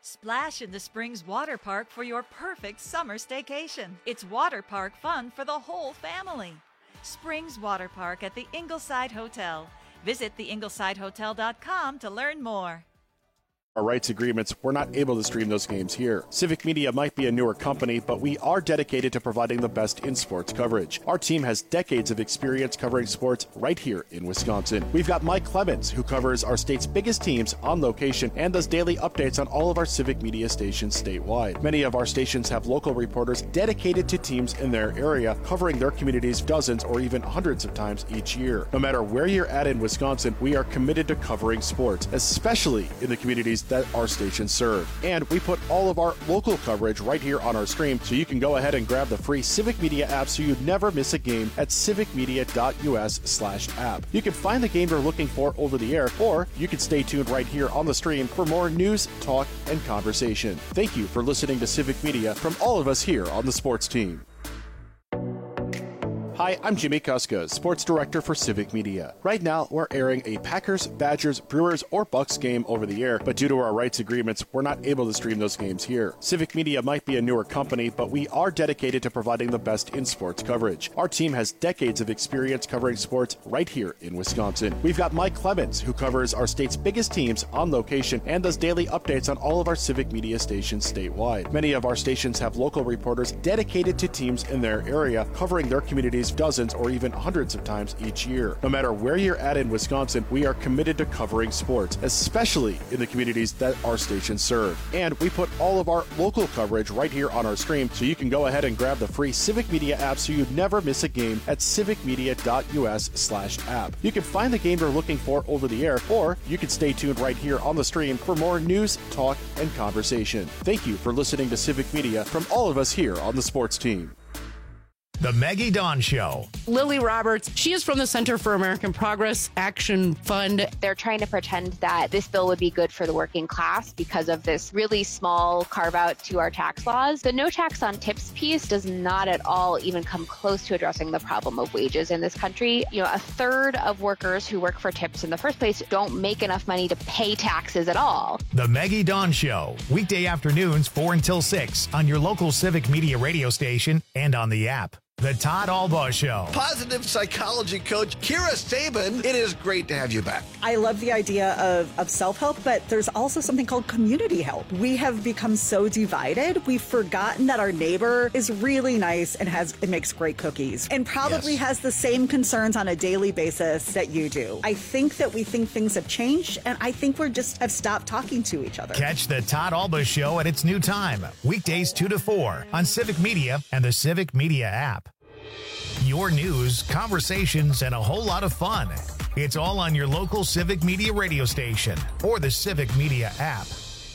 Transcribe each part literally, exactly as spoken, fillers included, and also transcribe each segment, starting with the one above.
Splash in the Springs Water Park for your perfect summer staycation. It's water park fun for the whole family. Springs Water Park at the Ingleside Hotel. Visit the ingleside hotel dot com to learn more. Our rights agreements, we're not able to stream those games here. Civic Media might be a newer company, but we are dedicated to providing the best in sports coverage. Our team has decades of experience covering sports right here in Wisconsin. We've got Mike Clemens, who covers our state's biggest teams on location and does daily updates on all of our Civic Media stations statewide. Many of our stations have local reporters dedicated to teams in their area, covering their communities dozens or even hundreds of times each year. No matter where you're at in Wisconsin, we are committed to covering sports, especially in the communities that our stations serve. And we put all of our local coverage right here on our stream, so you can go ahead and grab the free Civic Media app so you never miss a game at civic media dot u s slash app. You can find the game you're looking for over the air, or you can stay tuned right here on the stream for more news, talk, and conversation. Thank you for listening to Civic Media from all of us here on the sports team. Hi, I'm Jimmy Kuska, Sports Director for Civic Media. Right now, we're airing a Packers, Badgers, Brewers, or Bucks game over the air, but due to our rights agreements, we're not able to stream those games here. Civic Media might be a newer company, but we are dedicated to providing the best in sports coverage. Our team has decades of experience covering sports right here in Wisconsin. We've got Mike Clemens, who covers our state's biggest teams on location and does daily updates on all of our Civic Media stations statewide. Many of our stations have local reporters dedicated to teams in their area, covering their communities dozens or even hundreds of times each year. No matter where you're at in Wisconsin, we are committed to covering sports, especially in the communities that our stations serve. And we put all of our local coverage right here on our stream, so you can go ahead and grab the free Civic Media app so you never miss a game at civic media dot u s slash app. You can find the game you're looking for over the air, or you can stay tuned right here on the stream for more news, talk, and conversation. Thank you for listening to Civic Media from all of us here on the sports team. The Maggie Dawn Show. Lily Roberts, she is from the Center for American Progress Action Fund. They're trying to pretend that this bill would be good for the working class because of this really small carve out to our tax laws. The no tax on tips piece does not at all even come close to addressing the problem of wages in this country. You know, a third of workers who work for tips in the first place don't make enough money to pay taxes at all. The Maggie Dawn Show, weekday afternoons four until six on your local Civic Media radio station and on the app. The Todd Albaugh Show. Positive psychology coach Kira Saban, it is great to have you back. I love the idea of, of self-help, but there's also something called community help. We have become so divided, we've forgotten that our neighbor is really nice and has and makes great cookies and probably yes. has the same concerns on a daily basis that you do. I think that we think things have changed, and I think we're just have stopped talking to each other. Catch the Todd Albaugh Show at its new time, weekdays two to four on Civic Media and the Civic Media app. Your news, conversations, and a whole lot of fun. It's all on your local Civic Media radio station or the Civic Media app.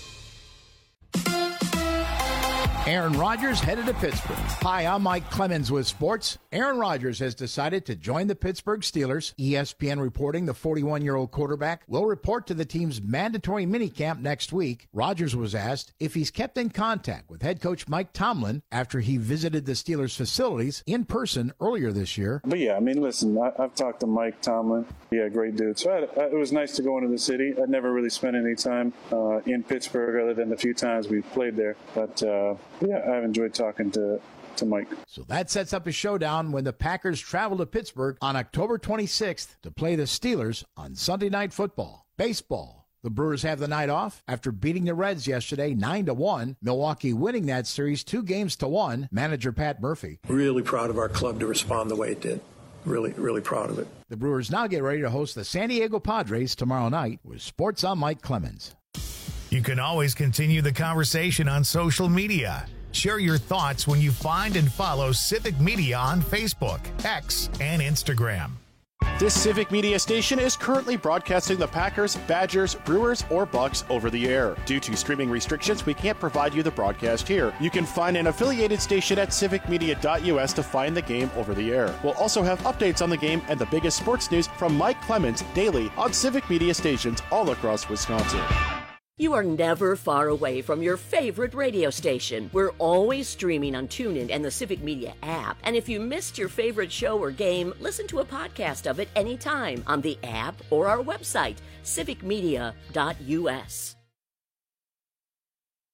Aaron Rodgers headed to Pittsburgh. Hi, I'm Mike Clemens with sports. Aaron Rodgers has decided to join the Pittsburgh Steelers. E S P N reporting the forty-one-year-old quarterback will report to the team's mandatory minicamp next week. Rodgers was asked if he's kept in contact with head coach Mike Tomlin after he visited the Steelers facilities in person earlier this year. But yeah, I mean, listen, I, I've talked to Mike Tomlin. Yeah, great dude. So I, I, it was nice to go into the city. I'd never really spent any time uh, in Pittsburgh other than the few times we played there. But uh, yeah, I've enjoyed talking to to Mike. So that sets up a showdown when the Packers travel to Pittsburgh on October twenty-sixth to play the Steelers on Sunday Night Football. Baseball. The Brewers have the night off after beating the Reds yesterday nine to one. Milwaukee winning that series two games to one. Manager Pat Murphy. Really proud of our club to respond the way it did. Really, really proud of it. The Brewers now get ready to host the San Diego Padres tomorrow night with Sports on Mike Clemens. You can always continue the conversation on social media. Share your thoughts when you find and follow Civic Media on Facebook, X, and Instagram. This Civic Media station is currently broadcasting the Packers, Badgers, Brewers, or Bucks over the air. Due to streaming restrictions, we can't provide you the broadcast here. You can find an affiliated station at civic media dot u s to find the game over the air. We'll also have updates on the game and the biggest sports news from Mike Clemens daily on Civic Media stations all across Wisconsin. You are never far away from your favorite radio station. We're always streaming on TuneIn and the Civic Media app. And if you missed your favorite show or game, listen to a podcast of it anytime on the app or our website, civic media dot u s.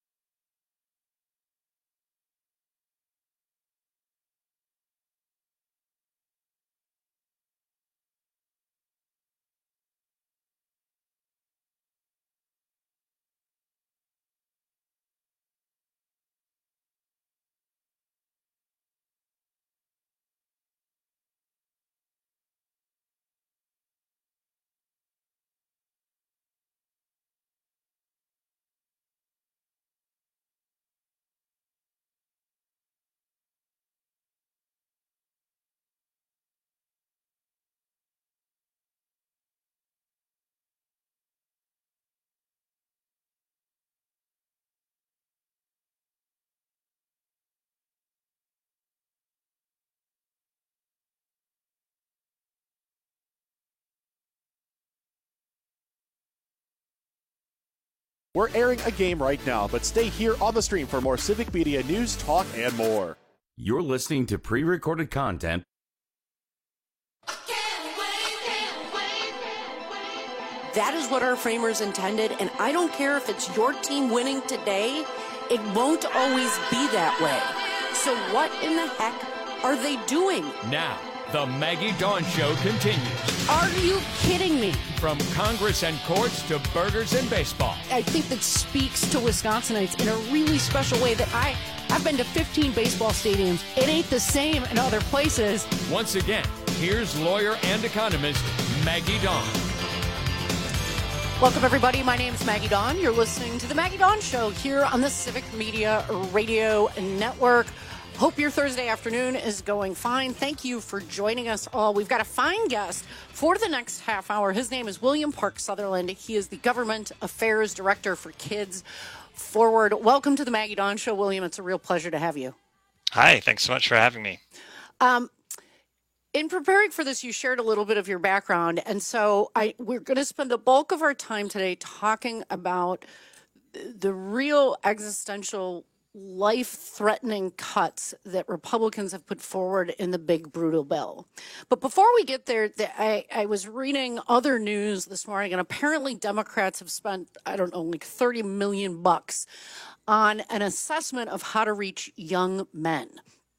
We're airing a game right now, but stay here on the stream for more Civic Media news, talk, and more. You're listening to pre-recorded content. That is what our framers intended, and I don't care if it's your team winning today, it won't always be that way. So what in the heck are they doing? Now, the Maggie Dawn Show continues. Are you kidding me? From Congress and courts to burgers and baseball. I think that speaks to Wisconsinites in a really special way that I, I've been to fifteen baseball stadiums. It ain't the same in other places. Once again, here's lawyer and economist Maggie Dawn. Welcome, everybody. My name is Maggie Dawn. You're listening to The Maggie Dawn Show here on the Civic Media Radio Network. Hope your Thursday afternoon is going fine. Thank you for joining us all. We've got a fine guest for the next half hour. His name is William Park Sutherland. He is the Government Affairs Director for Kids Forward. Welcome to The Maggie Dawn Show, William. It's a real pleasure to have you. Hi. Thanks so much for having me. Um, In preparing for this, you shared a little bit of your background, and so I we're going to spend the bulk of our time today talking about the real existential, life-threatening cuts that Republicans have put forward in the big, brutal bill. But before we get there, I, I was reading other news this morning, and apparently Democrats have spent, I don't know, like thirty million bucks on an assessment of how to reach young men.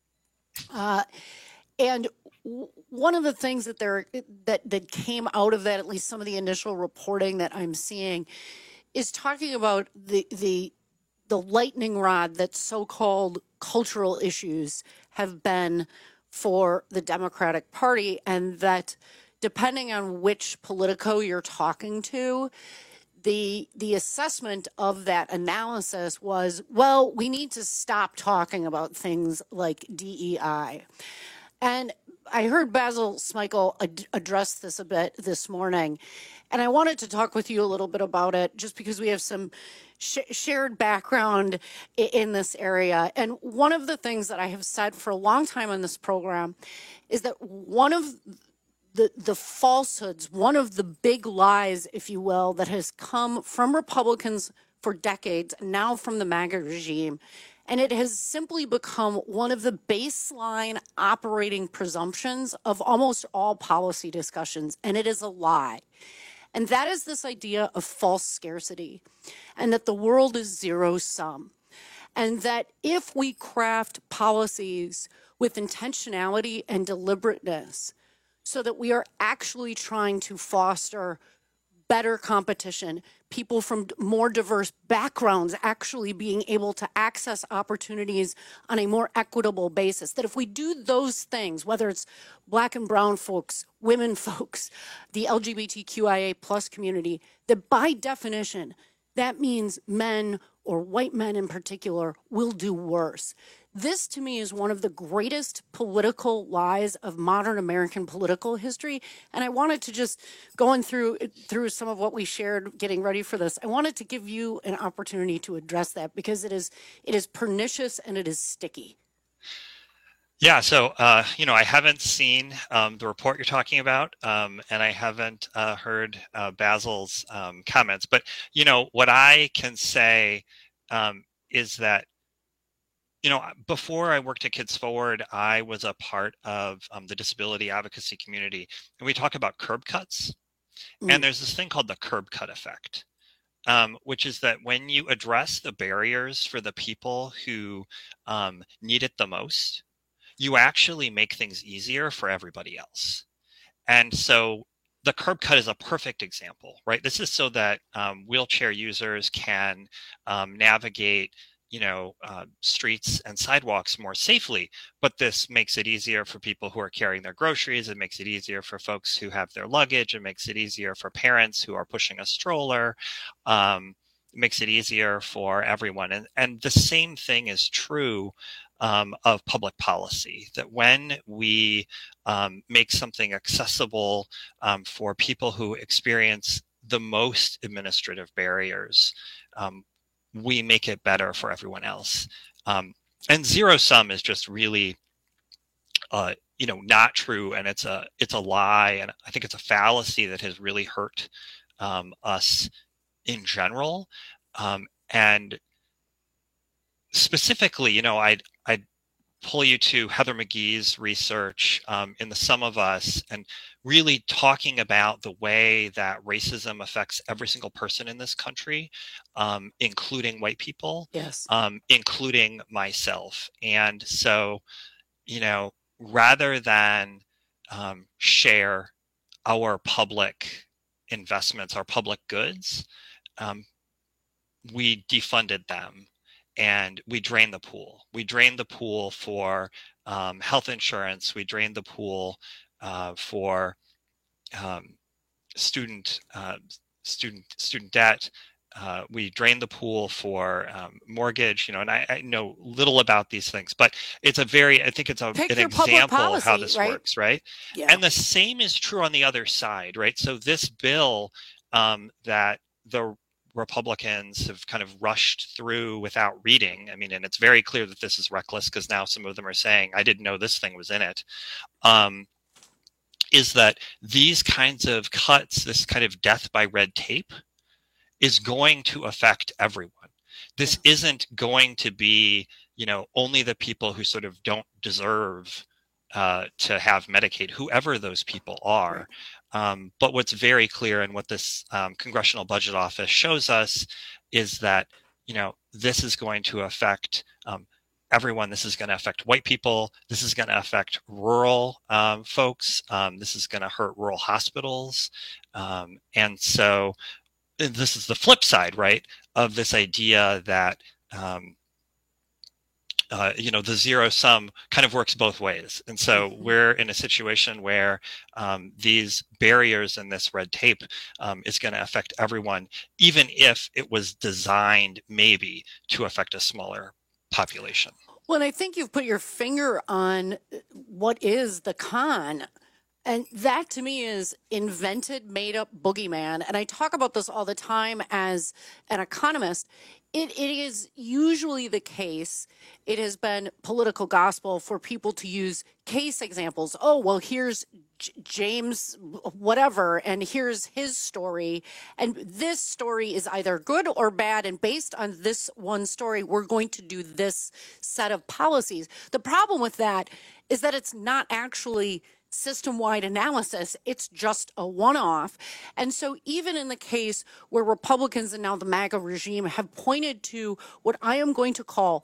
Uh, and one of the things that there that that came out of that, at least some of the initial reporting that I'm seeing, is talking about the the the lightning rod that so-called cultural issues have been for the Democratic Party, and that depending on which Politico you're talking to, the the assessment of that analysis was, well, we need to stop talking about things like D E I. And I heard Basil Smikle ad- address this a bit this morning, and I wanted to talk with you a little bit about it just because we have some sh- shared background I- in this area. And one of the things that I have said for a long time on this program is that one of the, the falsehoods, one of the big lies, if you will, that has come from Republicans for decades, now from the MAGA regime, and it has simply become one of the baseline operating presumptions of almost all policy discussions, and it is a lie. And that is this idea of false scarcity, and that the world is zero sum, and that if we craft policies with intentionality and deliberateness so that we are actually trying to foster better competition, people from more diverse backgrounds actually being able to access opportunities on a more equitable basis. That if we do those things, whether it's black and brown folks, women folks, the L G B T Q I A plus community, that by definition, that means men, or white men in particular, will do worse. This, to me, is one of the greatest political lies of modern American political history. And I wanted to just, going through through some of what we shared getting ready for this, I wanted to give you an opportunity to address that because it is it is pernicious and it is sticky. Yeah, so, uh, you know, I haven't seen um, the report you're talking about, um, and I haven't uh, heard uh, Basil's um, comments. But, you know, what I can say um, is that, you know, before I worked at Kids Forward, I was a part of um, the disability advocacy community, and we talk about curb cuts. Mm. And there's this thing called the curb cut effect, um, which is that when you address the barriers for the people who um, need it the most, you actually make things easier for everybody else. And so the curb cut is a perfect example, right? This is so that um, wheelchair users can um, navigate you know, uh, streets and sidewalks more safely. But this makes it easier for people who are carrying their groceries. It makes it easier for folks who have their luggage. It makes it easier for parents who are pushing a stroller. Um, it makes it easier for everyone. And, and the same thing is true um, of public policy, that when we um, make something accessible um, for people who experience the most administrative barriers, um, we make it better for everyone else. Um, and zero sum is just really, uh, you know, not true. And it's a, it's a lie. And I think it's a fallacy that has really hurt um, us in general. Um, and specifically, you know, I'd, I'd pull you to Heather McGee's research um, in The Sum of Us, and really talking about the way that racism affects every single person in this country, um, including white people, yes, um, including myself. And so, you know, rather than um, share our public investments, our public goods, um, we defunded them. And we drained the pool. We drained the pool for um, health insurance. We drained the pool uh, for um, student uh, student student debt. Uh, we drained the pool for um, mortgage. You know, and I, I know little about these things, but it's a very. I think it's a, an example of how this right? works, right? Yeah. And the same is true on the other side, right? So this bill um, that the Republicans have kind of rushed through without reading. I mean, and it's very clear that this is reckless, because now some of them are saying, I didn't know this thing was in it. Um, is that these kinds of cuts, this kind of death by red tape, is going to affect everyone. This yeah. isn't going to be, you know, only the people who sort of don't deserve uh, to have Medicaid, whoever those people are. Right. Um, but what's very clear, and what this um, Congressional Budget Office shows us, is that, you know, this is going to affect um, everyone. This is going to affect white people. This is going to affect rural um, folks. Um, this is going to hurt rural hospitals. Um, and so this is the flip side, right, of this idea that, um, Uh, you know, the zero sum kind of works both ways. And so we're in a situation where um, these barriers and this red tape um, is going to affect everyone, even if it was designed maybe to affect a smaller population. Well, and I think you've put your finger on what is the con. And that to me is invented, made up boogeyman. And I talk about this all the time as an economist. It, it is usually the case. It has been political gospel for people to use case examples. Oh, well, here's J- James whatever, and here's his story. And this story is either good or bad. And based on this one story, we're going to do this set of policies. The problem with that is that it's not actually system-wide analysis. It's just a one-off. And so even in the case where Republicans and now the MAGA regime have pointed to what I am going to call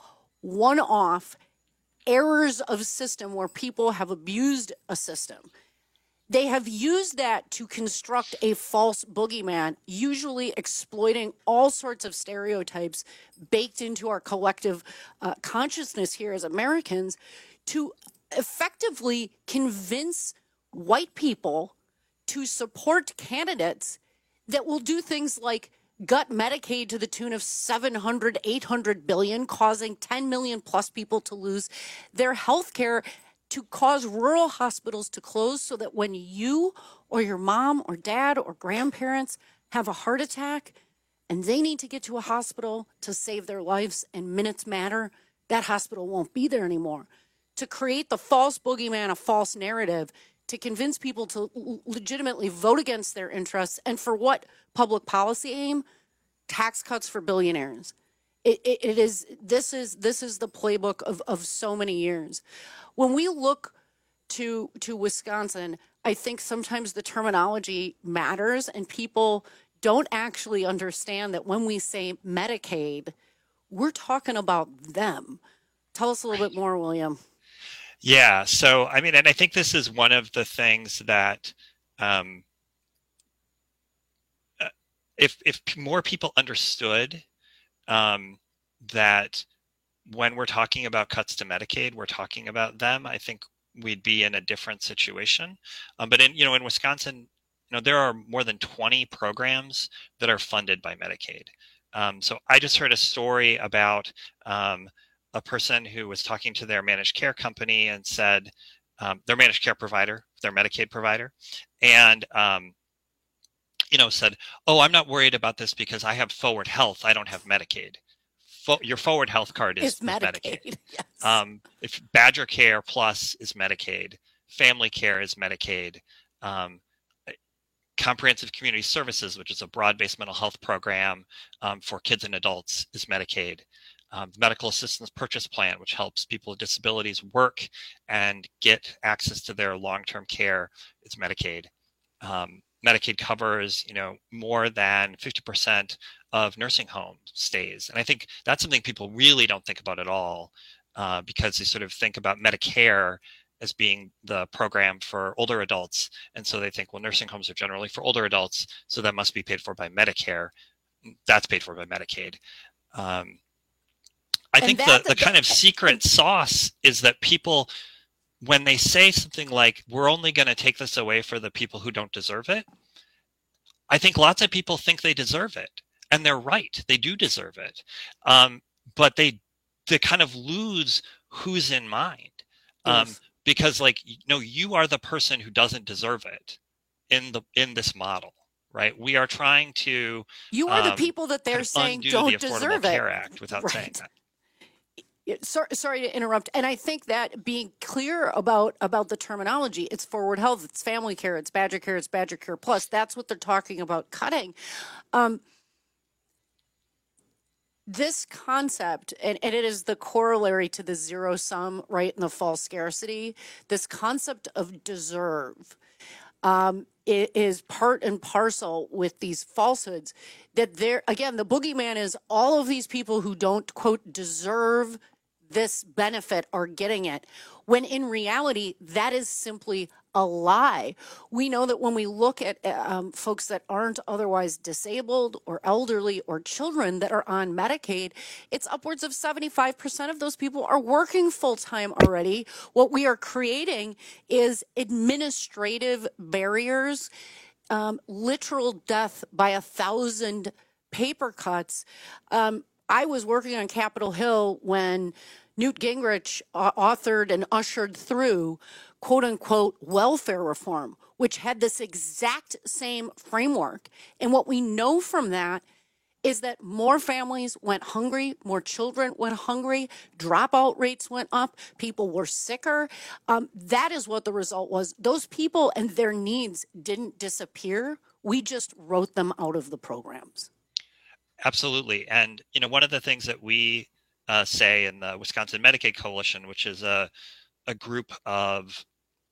one-off errors of system where people have abused a system, they have used that to construct a false boogeyman, usually exploiting all sorts of stereotypes baked into our collective uh, consciousness here as Americans to effectively convince white people to support candidates that will do things like gut Medicaid to the tune of seven hundred, eight hundred billion, causing ten million plus people to lose their health care, to cause rural hospitals to close so that when you or your mom or dad or grandparents have a heart attack and they need to get to a hospital to save their lives and minutes matter, that hospital won't be there anymore. To create the false boogeyman, a false narrative, to convince people to l- legitimately vote against their interests, and for what public policy aim? Tax cuts for billionaires. It, it, it is this is this is the playbook of, of so many years. When we look to to Wisconsin, I think sometimes the terminology matters, and people don't actually understand that when we say Medicaid, we're talking about them. Tell us a little bit more, William. Yeah. So, I mean, and I think this is one of the things that um, uh, if if more people understood um, that when we're talking about cuts to Medicaid, we're talking about them, I think we'd be in a different situation. Um, but in, you know, in Wisconsin, you know, there are more than twenty programs that are funded by Medicaid. Um, so I just heard a story about um, a person who was talking to their managed care company and said, um, their managed care provider, their Medicaid provider, and, um, you know, said, oh, I'm not worried about this because I have Forward Health. I don't have Medicaid. Fo- your Forward Health card is, it's Medicaid. is Medicaid. Yes. Um, if Badger Care Plus is Medicaid, Family Care is Medicaid. Um, Comprehensive Community Services, which is a broad-based mental health program um, for kids and adults, is Medicaid. Um, the Medical Assistance Purchase Plan, which helps people with disabilities work and get access to their long-term care, is Medicaid. Um, Medicaid covers, you know, more than fifty percent of nursing home stays. And I think that's something people really don't think about at all uh, because they sort of think about Medicare as being the program for older adults. And so they think, well, nursing homes are generally for older adults, so that must be paid for by Medicare. That's paid for by Medicaid. Um, I and think the, the kind of secret sauce is that people, when they say something like, we're only going to take this away for the people who don't deserve it, I think lots of people think they deserve it. And they're right. They do deserve it. Um, but they they kind of lose who's in mind. Um, yes. Because, like, no, you are the person who doesn't deserve it in the in this model, right? We are trying to You are um, the people that they're saying undo don't the Affordable deserve Care it. Act without Right. saying that. Sorry, sorry to interrupt. And I think that being clear about about the terminology, it's Forward Health, it's Family Care, it's Badger Care, it's Badger Care Plus. That's what they're talking about cutting. Um, this concept, and, and it is the corollary to the zero sum, right, and the false scarcity, this concept of deserve um, it is part and parcel with these falsehoods that there, again, the boogeyman is all of these people who don't, quote, deserve this benefit are getting it, when in reality, that is simply a lie. We know that when we look at um, folks that aren't otherwise disabled or elderly or children that are on Medicaid, it's upwards of seventy-five percent of those people are working full-time already. What we are creating is administrative barriers, um, literal death by a thousand paper cuts. Um, I was working on Capitol Hill when Newt Gingrich uh, authored and ushered through quote unquote welfare reform, which had this exact same framework. And what we know from that is that more families went hungry, more children went hungry, dropout rates went up, people were sicker. Um, that is what the result was. Those people and their needs didn't disappear. We just wrote them out of the programs. Absolutely. And, you know, one of the things that we uh, say in the Wisconsin Medicaid Coalition, which is a, a group of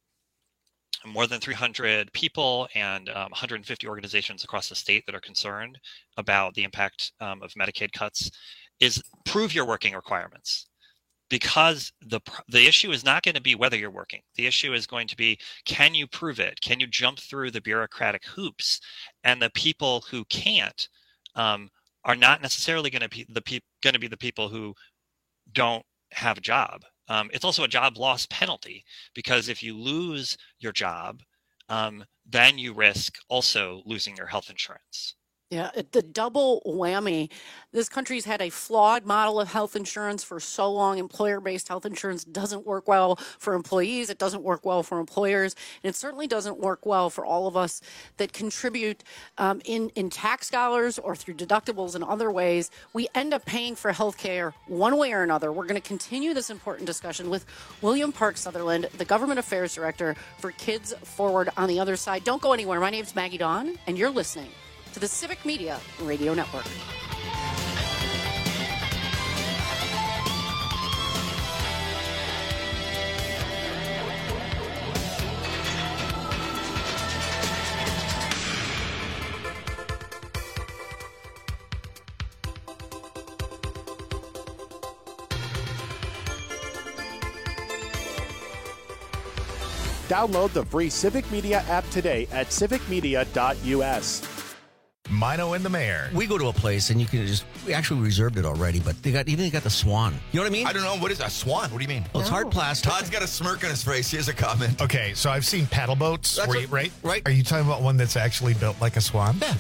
more than three hundred people and um, one hundred fifty organizations across the state that are concerned about the impact um, of Medicaid cuts, is prove your working requirements. Because the the issue is not going to be whether you're working. The issue is going to be, can you prove it? Can you jump through the bureaucratic hoops? And the people who can't um, are not necessarily going to be the pe- going to be the people who don't have a job. Um, it's also a job loss penalty, because if you lose your job, um, then you risk also losing your health insurance. Yeah, the double whammy. This country's had a flawed model of health insurance for so long. Employer-based health insurance doesn't work well for employees. It doesn't work well for employers. And it certainly doesn't work well for all of us that contribute um, in, in tax dollars or through deductibles and other ways. We end up paying for health care one way or another. We're going to continue this important discussion with William Park Sutherland, the Government Affairs Director for Kids Forward, on the other side. Don't go anywhere. My name's Maggie Dawn, and you're listening to the Civic Media Radio Network. Download the free Civic Media app today at civic media dot u s. Mino and the Mayor. We go to a place and you can just, we actually reserved it already, but they got, even they got the Swan. You know what I mean? I don't know. What is a Swan? What do you mean? Well, it's hard plastic. Todd's got a smirk on his face. Here's a comment. Okay, so I've seen paddle boats, where a, you, right? Right. Are you talking about one that's actually built like a swan? Yeah.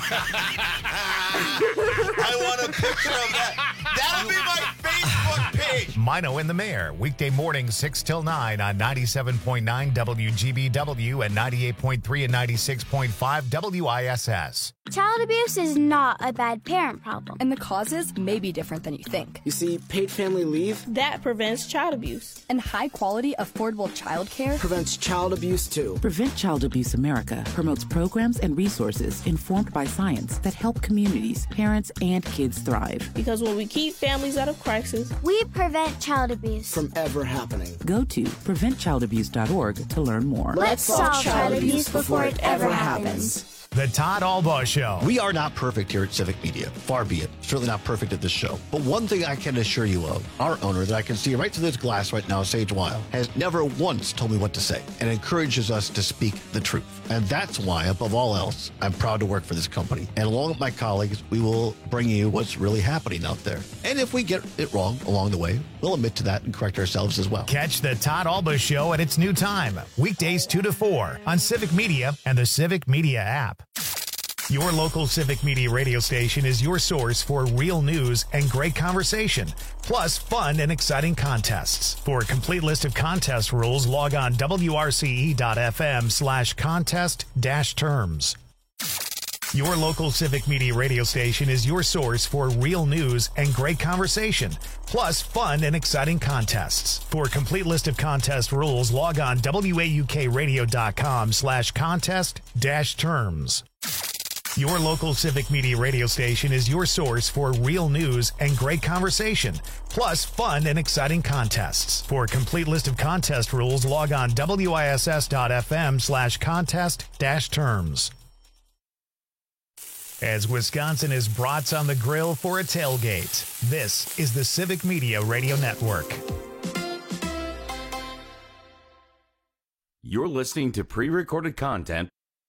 I want a picture of that. That'll be my Facebook page. Engage. Mino and the Mayor, weekday morning six till nine on ninety-seven point nine W G B W and ninety-eight point three and ninety-six point five W I S S. Child abuse is not a bad parent problem. And the causes may be different than you think. You see, paid family leave, that prevents child abuse. And high-quality, affordable child care prevents child abuse, too. Prevent Child Abuse America promotes programs and resources informed by science that help communities, parents, and kids thrive. Because when we keep families out of crisis, we prevent child abuse from ever happening. Go to prevent child abuse dot org to learn more. Let's solve child abuse before it ever happens. The Todd Albaugh Show. We are not perfect here at Civic Media. Far be it. Certainly not perfect at this show. But one thing I can assure you of, our owner that I can see right through this glass right now, Sage Weil, has never once told me what to say and encourages us to speak the truth. And that's why, above all else, I'm proud to work for this company. And along with my colleagues, we will bring you what's really happening out there. And if we get it wrong along the way, we'll admit to that and correct ourselves as well. Catch the Todd Albaugh Show at its new time, weekdays two to four on Civic Media and the Civic Media app. Your local Civic Media radio station is your source for real news and great conversation, plus fun and exciting contests. For a complete list of contest rules, log on W R C E dot F M slash contest dash terms. Your local Civic Media radio station is your source for real news and great conversation, plus fun and exciting contests. For a complete list of contest rules, log on W A U K radio dot com slash contest dash terms. Your local Civic Media radio station is your source for real news and great conversation, plus fun and exciting contests. For a complete list of contest rules, log on W I S S dot F M slash contest dash terms. As Wisconsin is brats on the grill for a tailgate, this is the Civic Media Radio Network. You're listening to pre-recorded content.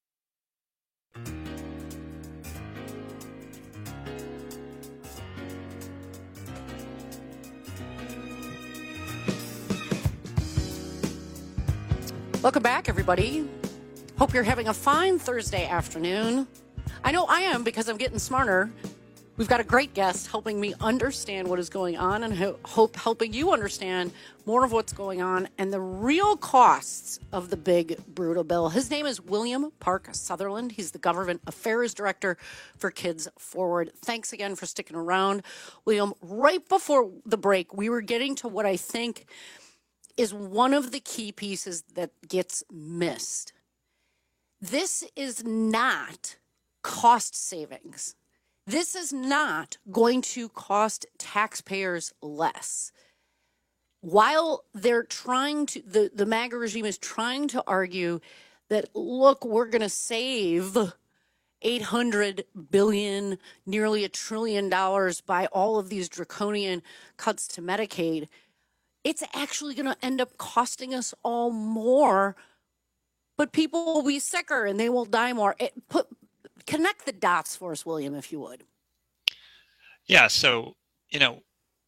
Welcome back, everybody. Hope you're having a fine Thursday afternoon. I know I am because I'm getting smarter. We've got a great guest helping me understand what is going on and ho- hope helping you understand more of what's going on and the real costs of the big, brutal bill. His name is William Park Sutherland. He's the Government Affairs Director for Kids Forward. Thanks again for sticking around. William, right before the break, we were getting to what I think is one of the key pieces that gets missed. This is not cost savings. This is not going to cost taxpayers less. While they're trying to, the, the MAGA regime is trying to argue that, look, we're going to save eight hundred billion dollars, nearly a trillion dollars by all of these draconian cuts to Medicaid, it's actually going to end up costing us all more, but people will be sicker and they will die more. It put, connect the dots for us, William, if you would. Yeah, so, you know,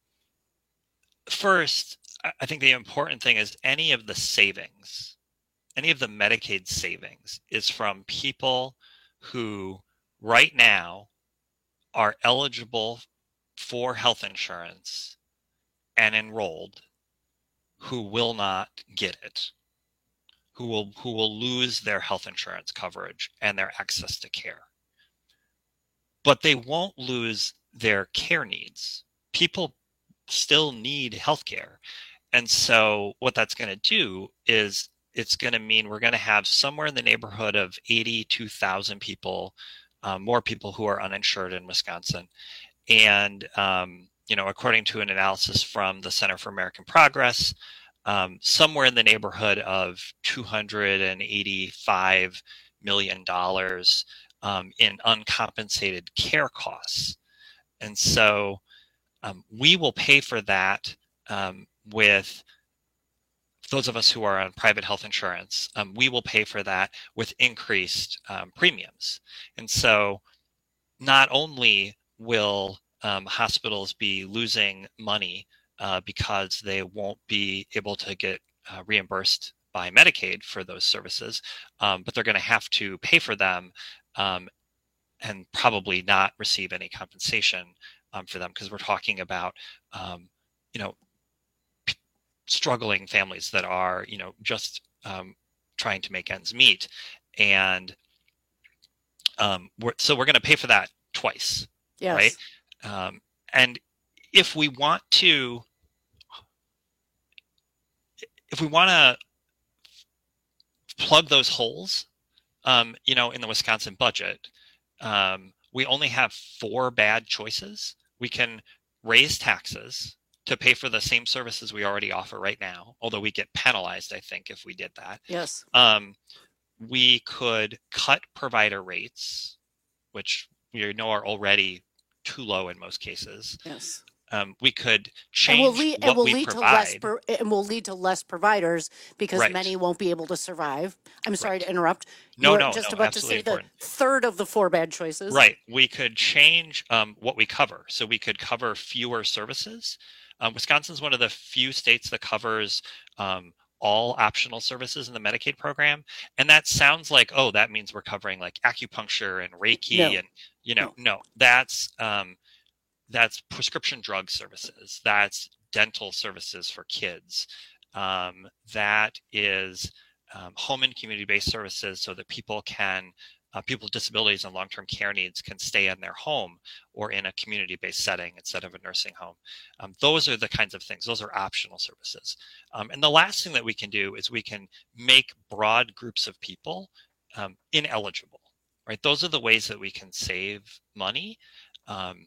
first, I think the important thing is any of the savings, any of the Medicaid savings is from people who right now are eligible for health insurance and enrolled, who will not get it, who will who will lose their health insurance coverage and their access to care. But they won't lose their care needs. People still need health care. And so what that's going to do is it's going to mean we're going to have somewhere in the neighborhood of eighty-two thousand people, um, more people who are uninsured in Wisconsin. And, um, you know, according to an analysis from the Center for American Progress, um, somewhere in the neighborhood of two hundred eighty-five million dollars um, in uncompensated care costs. And so um, we will pay for that um, with those of us who are on private health insurance. Um, we will pay for that with increased um, premiums. And so not only will um, hospitals be losing money uh, because they won't be able to get uh, reimbursed by Medicaid for those services, um, but they're going to have to pay for them um, and probably not receive any compensation um, for them, because we're talking about, um, you know, struggling families that are, you know, just um, trying to make ends meet. And um, we're, so we're going to pay for that twice, yes. right? Um, and if we want to, if we want to plug those holes, um, you know, in the Wisconsin budget, um, we only have four bad choices. We can raise taxes to pay for the same services we already offer right now, although we get penalized, I think, if we did that. Yes. Um, we could cut provider rates, which we know are already too low in most cases. Yes. Um, we could change and will lead, what and will we lead provide. to less pro, and will lead to less providers because Right. many won't be able to survive. I'm sorry Right. to interrupt. No, you were no, just no, about to absolutely say important. the third of the four bad choices. Right. We could change um, what we cover. So we could cover fewer services. Um, Wisconsin's one of the few states that covers um, all optional services in the Medicaid program. And that sounds like, oh, that means we're covering like acupuncture and Reiki. No. And, you know, no, no that's um, that's prescription drug services. That's dental services for kids. Um, that is um, home and community-based services so that people can Uh, people with disabilities and long-term care needs can stay in their home or in a community-based setting instead of a nursing home. Um, those are the kinds of things. Those are optional services. Um, and the last thing that we can do is we can make broad groups of people um, ineligible, right? Those are the ways that we can save money. Um,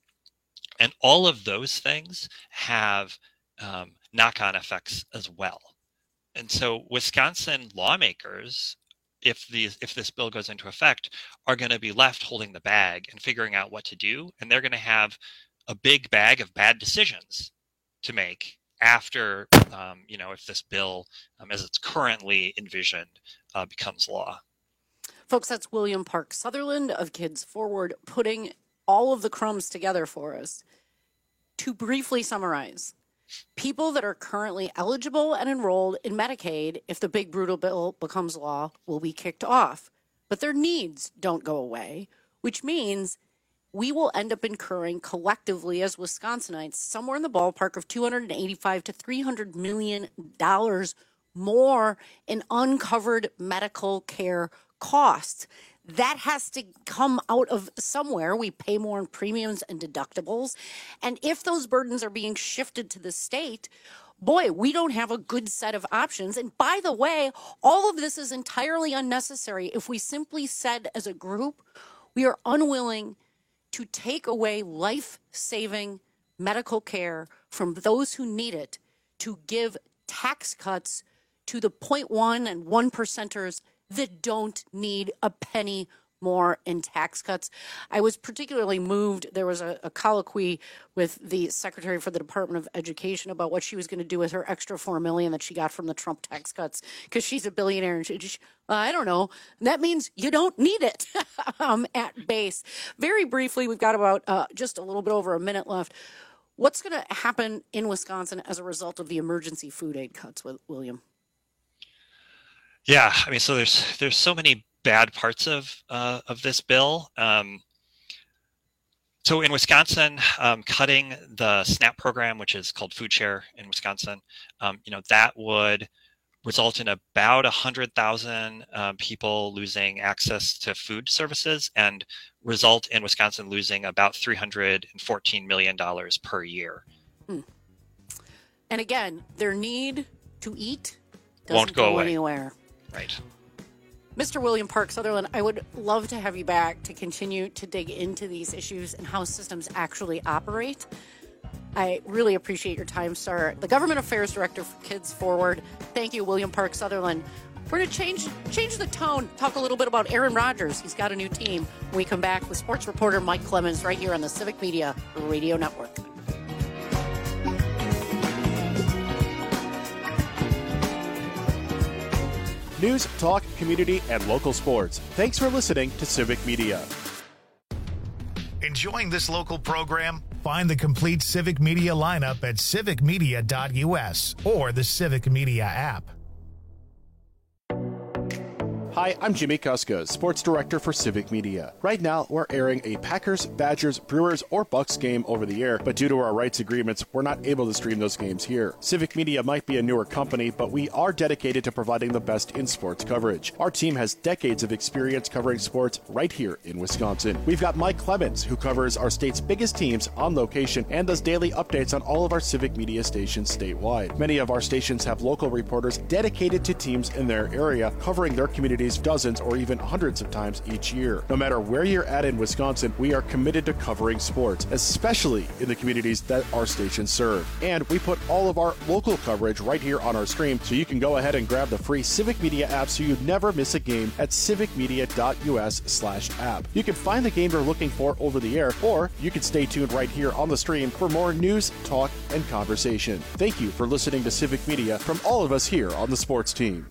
and all of those things have um, knock-on effects as well. And so Wisconsin lawmakers, if these if this bill goes into effect, are going to be left holding the bag and figuring out what to do, and they're going to have a big bag of bad decisions to make after um, you know if this bill um, as it's currently envisioned uh, becomes law. Folks, that's William Park Sutherland of Kids Forward putting all of the crumbs together for us. To briefly summarize, people that are currently eligible and enrolled in Medicaid, if the big brutal bill becomes law, will be kicked off. But their needs don't go away, which means we will end up incurring collectively as Wisconsinites somewhere in the ballpark of two hundred eighty-five to three hundred million dollars more in uncovered medical care costs. That has to come out of somewhere. We pay more in premiums and deductibles. And if those burdens are being shifted to the state, boy, we don't have a good set of options. And by the way, all of this is entirely unnecessary if we simply said as a group, we are unwilling to take away life-saving medical care from those who need it, to give tax cuts to the zero point one and one percenters that don't need a penny more in tax cuts. I was particularly moved. There was a, a colloquy with the Secretary for the Department of Education about what she was going to do with her extra four million dollars that she got from the Trump tax cuts, because she's a billionaire. And she, she uh, I don't know. That means you don't need it um, at base. Very briefly, we've got about uh, just a little bit over a minute left. What's going to happen in Wisconsin as a result of the emergency food aid cuts, William? Yeah, I mean, so there's there's so many bad parts of uh, of this bill. Um, so in Wisconsin, um, cutting the SNAP program, which is called Food Share in Wisconsin, um, you know, that would result in about a hundred thousand uh, people losing access to food services, and result in Wisconsin losing about three hundred fourteen million dollars per year. Hmm. And again, their need to eat doesn't won't go, go away anywhere. Right. Mister William Park Sutherland, I would love to have you back to continue to dig into these issues and how systems actually operate. I really appreciate your time, sir. The Government Affairs Director for Kids Forward. Thank you, William Park Sutherland. We're going to change change the tone, talk a little bit about Aaron Rodgers. He's got a new team. When we come back with sports reporter Mike Clemens right here on the Civic Media Radio Network. News, talk, community, and local sports. Thanks for listening to Civic Media. Enjoying this local program? Find the complete Civic Media lineup at civic media dot u s or the Civic Media app. Hi, I'm Jimmy Kuska, Sports Director for Civic Media. Right now, we're airing a Packers, Badgers, Brewers, or Bucks game over the air, but due to our rights agreements, we're not able to stream those games here. Civic Media might be a newer company, but we are dedicated to providing the best in sports coverage. Our team has decades of experience covering sports right here in Wisconsin. We've got Mike Clemens, who covers our state's biggest teams on location and does daily updates on all of our Civic Media stations statewide. Many of our stations have local reporters dedicated to teams in their area, covering their communities dozens or even hundreds of times each year. No matter where you're at in Wisconsin, we are committed to covering sports, especially in the communities that our stations serve. And we put all of our local coverage right here on our stream, so you can go ahead and grab the free Civic Media app so you never miss a game at civicmedia.us slash app. You can find the game you're looking for over the air, or you can stay tuned right here on the stream for more news, talk, and conversation. Thank you for listening to Civic Media from all of us here on the sports team.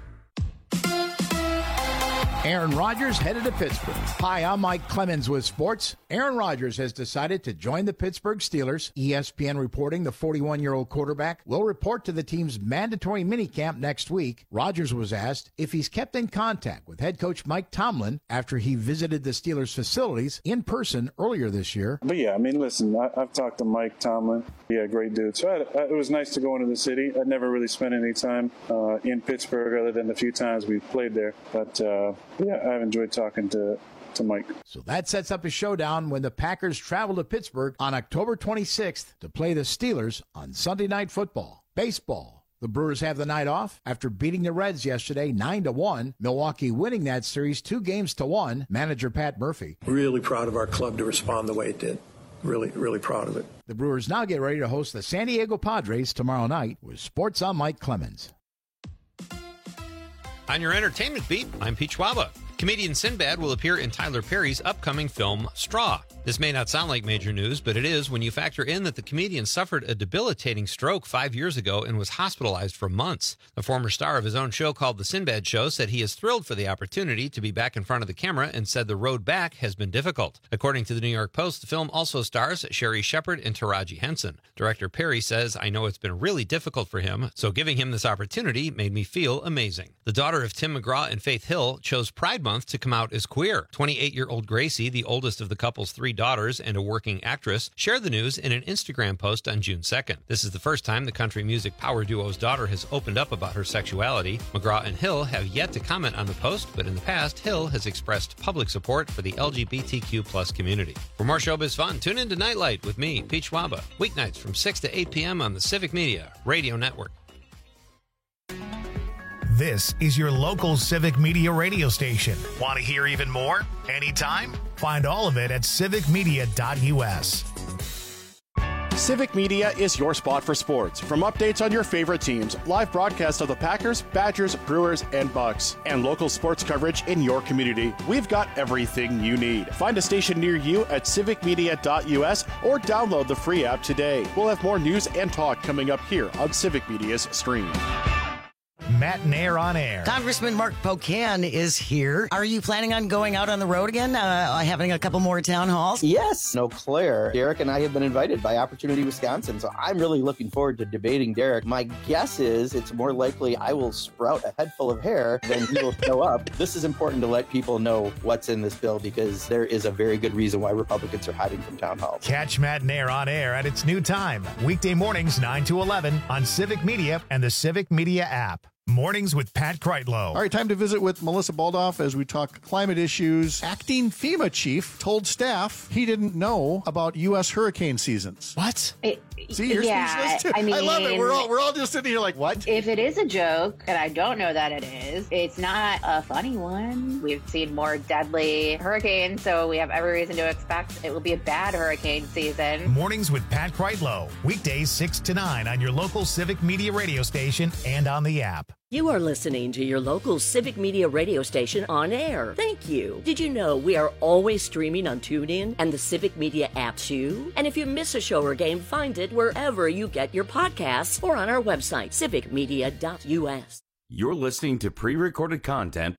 Aaron Rodgers headed to Pittsburgh. Hi, I'm Mike Clemens with sports. Aaron Rodgers has decided to join the Pittsburgh Steelers. E S P N reporting the forty-one-year-old quarterback will report to the team's mandatory minicamp next week. Rodgers was asked if he's kept in contact with head coach Mike Tomlin after he visited the Steelers facilities in person earlier this year. But yeah, I mean, listen, I, I've talked to Mike Tomlin. Yeah, great dude. So I, I, it was nice to go into the city. I'd never really spent any time uh, in Pittsburgh other than the few times we've played there. But uh, yeah, I've enjoyed talking to to Mike. So that sets up a showdown when the Packers travel to Pittsburgh on October twenty-sixth to play the Steelers on Sunday Night Football. Baseball. The Brewers have the night off after beating the Reds yesterday nine to one. Milwaukee winning that series two games to one. Manager Pat Murphy. Really proud of our club to respond the way it did. Really, really proud of it. The Brewers now get ready to host the San Diego Padres tomorrow night. With sports, I'm Mike Clemens. On your entertainment beat, I'm Pete Schwaba. Comedian Sinbad will appear in Tyler Perry's upcoming film, Straw. This may not sound like major news, but it is when you factor in that the comedian suffered a debilitating stroke five years ago and was hospitalized for months. The former star of his own show called The Sinbad Show said he is thrilled for the opportunity to be back in front of the camera and said the road back has been difficult. According to the New York Post, the film also stars Sherry Shepard and Taraji Henson. Director Perry says, "I know it's been really difficult for him, so giving him this opportunity made me feel amazing." The daughter of Tim McGraw and Faith Hill chose Pride Month to come out as queer. twenty-eight-year-old Gracie, the oldest of the couple's three daughters and a working actress, shared the news in an Instagram post on June second. This is the first time the country music power duo's daughter has opened up about her sexuality. McGraw and Hill have yet to comment on the post, but in the past, Hill has expressed public support for the L G B T Q plus community. For more showbiz fun, tune in to Nightlight with me, Pete Schwaba, weeknights from six to eight p.m. on the Civic Media Radio Network. This is your local Civic Media radio station. Want to hear even more? Anytime? Find all of it at civic media dot u s. Civic Media is your spot for sports. From updates on your favorite teams, live broadcasts of the Packers, Badgers, Brewers, and Bucks, and local sports coverage in your community, we've got everything you need. Find a station near you at civic media dot u s or download the free app today. We'll have more news and talk coming up here on Civic Media's stream. Matt Nair on air. Congressman Mark Pocan is here. Are you planning on going out on the road again, uh, having a couple more town halls? Yes. No, Claire. Derek and I have been invited by Opportunity Wisconsin, so I'm really looking forward to debating Derek. My guess is it's more likely I will sprout a head full of hair than he will show up. This is important to let people know what's in this bill because there is a very good reason why Republicans are hiding from town halls. Catch Matt Nair on air at its new time, weekday mornings nine to eleven on Civic Media and the Civic Media app. Mornings with Pat Kreitlow. All right, time to visit with Melissa Baldoff as we talk climate issues. Acting FEMA chief told staff he didn't know about U S hurricane seasons. What? It, See, you're yeah, speechless too. I mean, I love it. We're all we're all just sitting here like, what? If it is a joke, and I don't know that it is, it's not a funny one. We've seen more deadly hurricanes, so we have every reason to expect it will be a bad hurricane season. Mornings with Pat Kreitlow. Weekdays six to nine on your local Civic Media radio station and on the app. You are listening to your local Civic Media radio station on air. Thank you. Did you know we are always streaming on TuneIn and the Civic Media app too? And if you miss a show or game, find it wherever you get your podcasts or on our website, civic media dot u s. You're listening to pre-recorded content.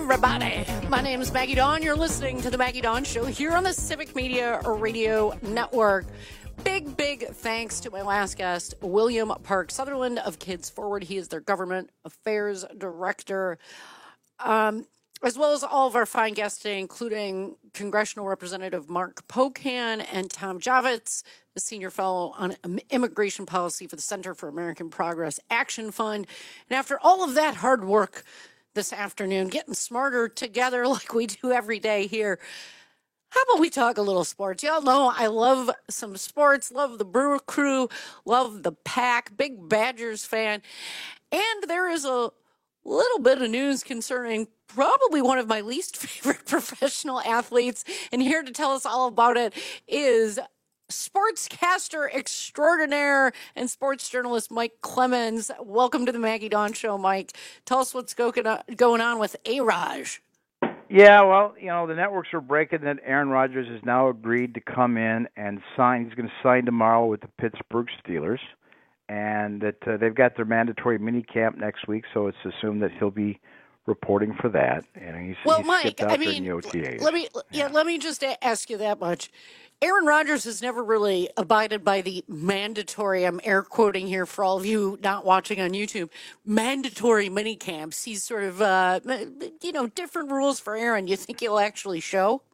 everybody. My name is Maggie Dawn. You're listening to The Maggie Dawn Show here on the Civic Media Radio Network. Big, big thanks to my last guest, William Park Sutherland of Kids Forward. He is their government affairs director, um, as well as all of our fine guests today, including Congressional Representative Mark Pocan and Tom Javits, the senior fellow on immigration policy for the Center for American Progress Action Fund. And after all of that hard work this afternoon, getting smarter together like we do every day here, how about we talk a little sports? Y'all know I love some sports, love the Brewer Crew, love the Pack, big Badgers fan. And there is a little bit of news concerning probably one of my least favorite professional athletes. And here to tell us all about it is sportscaster extraordinaire and sports journalist Mike Clemens. Welcome to the Maggie Dawn Show, Mike. Tell us what's going on with A-Raj. Yeah, well, you know, the networks are breaking that Aaron Rodgers has now agreed to come in and sign. He's going to sign tomorrow with the Pittsburgh Steelers, and that uh, they've got their mandatory mini camp next week, so it's assumed that he'll be reporting for that. And he's, well, he's Mike, skipped out I during mean, the O T As. let me yeah, let me just ask you that much. Aaron Rodgers has never really abided by the mandatory, I'm air quoting here for all of you not watching on YouTube, mandatory mini camps. He's sort of, uh, you know, different rules for Aaron. You think he'll actually show?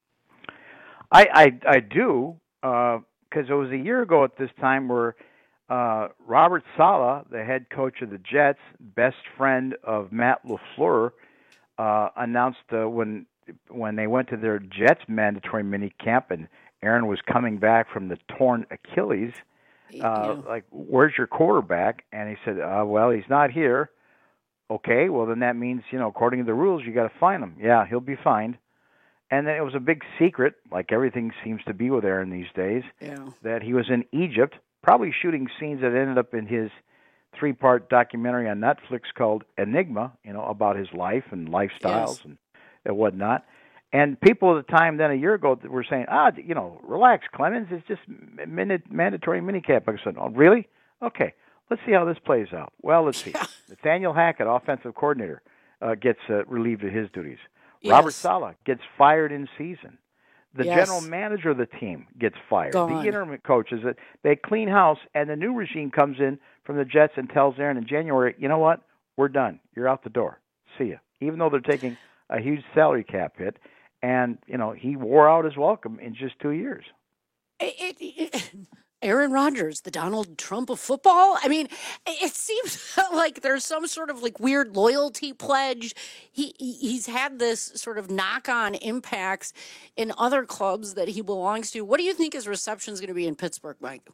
I, I, I do, because uh, it was a year ago at this time where uh, Robert Saleh, the head coach of the Jets, best friend of Matt LaFleur, uh, announced uh, when when they went to their Jets mandatory mini camp and Aaron was coming back from the torn Achilles, uh, yeah. like, where's your quarterback? And he said, uh, well, he's not here. Okay, well, then that means, you know, according to the rules, you got to fine him. Yeah, he'll be fined. And then it was a big secret, like everything seems to be with Aaron these days, yeah. that he was in Egypt, probably shooting scenes that ended up in his three-part documentary on Netflix called Enigma, you know, about his life and lifestyles yes. and, and whatnot. And people at the time then a year ago were saying, ah, you know, relax, Clemens, it's just mandatory minicamp. I said, oh, really? Okay, let's see how this plays out. Well, let's see. Nathaniel Hackett, offensive coordinator, uh, gets uh, relieved of his duties. Yes. Robert Saleh gets fired in season. The yes. general manager of the team gets fired. Gone. The interim coaches, they clean house, and the new regime comes in from the Jets and tells Aaron in January, you know what, we're done. You're out the door. See ya. Even though they're taking a huge salary cap hit. And, you know, he wore out his welcome in just two years. It, it, it, Aaron Rodgers, the Donald Trump of football? I mean, it seems like there's some sort of, like, weird loyalty pledge. He He's had this sort of knock-on impacts in other clubs that he belongs to. What do you think his reception is going to be in Pittsburgh, Mike?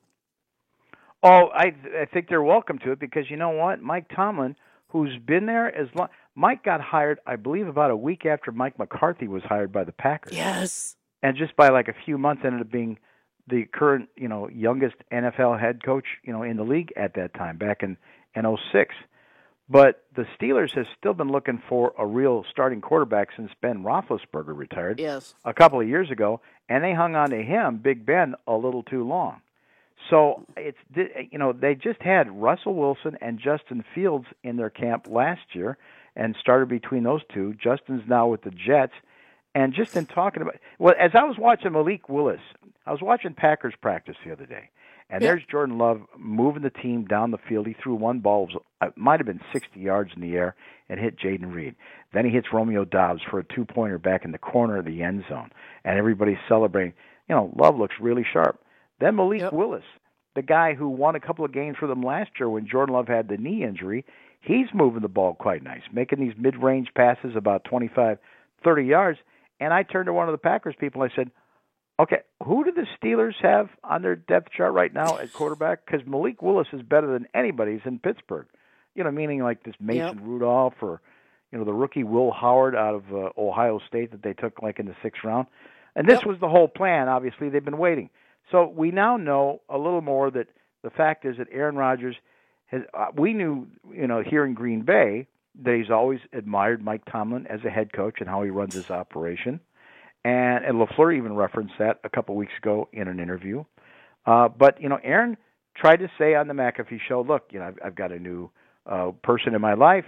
Oh, I, I think they're welcome to it because, you know what? Mike Tomlin, who's been there as long... Mike got hired, I believe, about a week after Mike McCarthy was hired by the Packers. Yes. And just by like a few months ended up being the current, you know, youngest N F L head coach, you know, in the league at that time, back in, in oh six. But the Steelers have still been looking for a real starting quarterback since Ben Roethlisberger retired yes. a couple of years ago, and they hung on to him, Big Ben, a little too long. So it's, you know, they just had Russell Wilson and Justin Fields in their camp last year, and started between those two. Justin's now with the Jets. And just in talking about, well, as I was watching Malik Willis, I was watching Packers practice the other day, and yeah. there's Jordan Love moving the team down the field. He threw one ball, it might have been sixty yards in the air, and hit Jaden Reed. Then he hits Romeo Doubs for a two-pointer back in the corner of the end zone, and everybody's celebrating. You know, Love looks really sharp. Then Malik yep. Willis, the guy who won a couple of games for them last year when Jordan Love had the knee injury, he's moving the ball quite nice, making these mid-range passes about twenty-five, thirty yards. And I turned to one of the Packers people and I said, okay, who do the Steelers have on their depth chart right now at quarterback? Because Malik Willis is better than anybody's in Pittsburgh. You know, meaning like this Mason yep. Rudolph or, you know, the rookie Will Howard out of uh, Ohio State that they took like in the sixth round. And this yep. was the whole plan. Obviously, they've been waiting. So we now know a little more that the fact is that Aaron Rodgers has, uh, we knew, you know, here in Green Bay that he's always admired Mike Tomlin as a head coach and how he runs his operation. And, and LaFleur even referenced that a couple of weeks ago in an interview. Uh, but, you know, Aaron tried to say on the McAfee show, look, you know, I've, I've got a new uh, person in my life.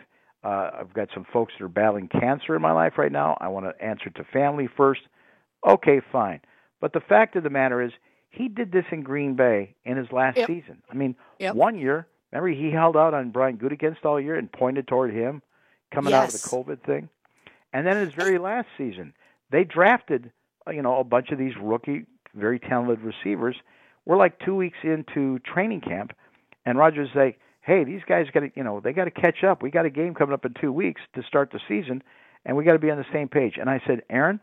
Uh, I've got some folks that are battling cancer in my life right now. I want to answer to family first. Okay, fine. But the fact of the matter is, he did this in Green Bay in his last yep. season. I mean, yep. one year, remember he held out on Brian Gutekunst all year and pointed toward him coming yes. out of the COVID thing. And then his very last season, they drafted, you know, a bunch of these rookie, very talented receivers. We're like two weeks into training camp, and Rodgers is like, hey, these guys got to, you know, they got to catch up. We got a game coming up in two weeks to start the season, and we got to be on the same page. And I said, Aaron,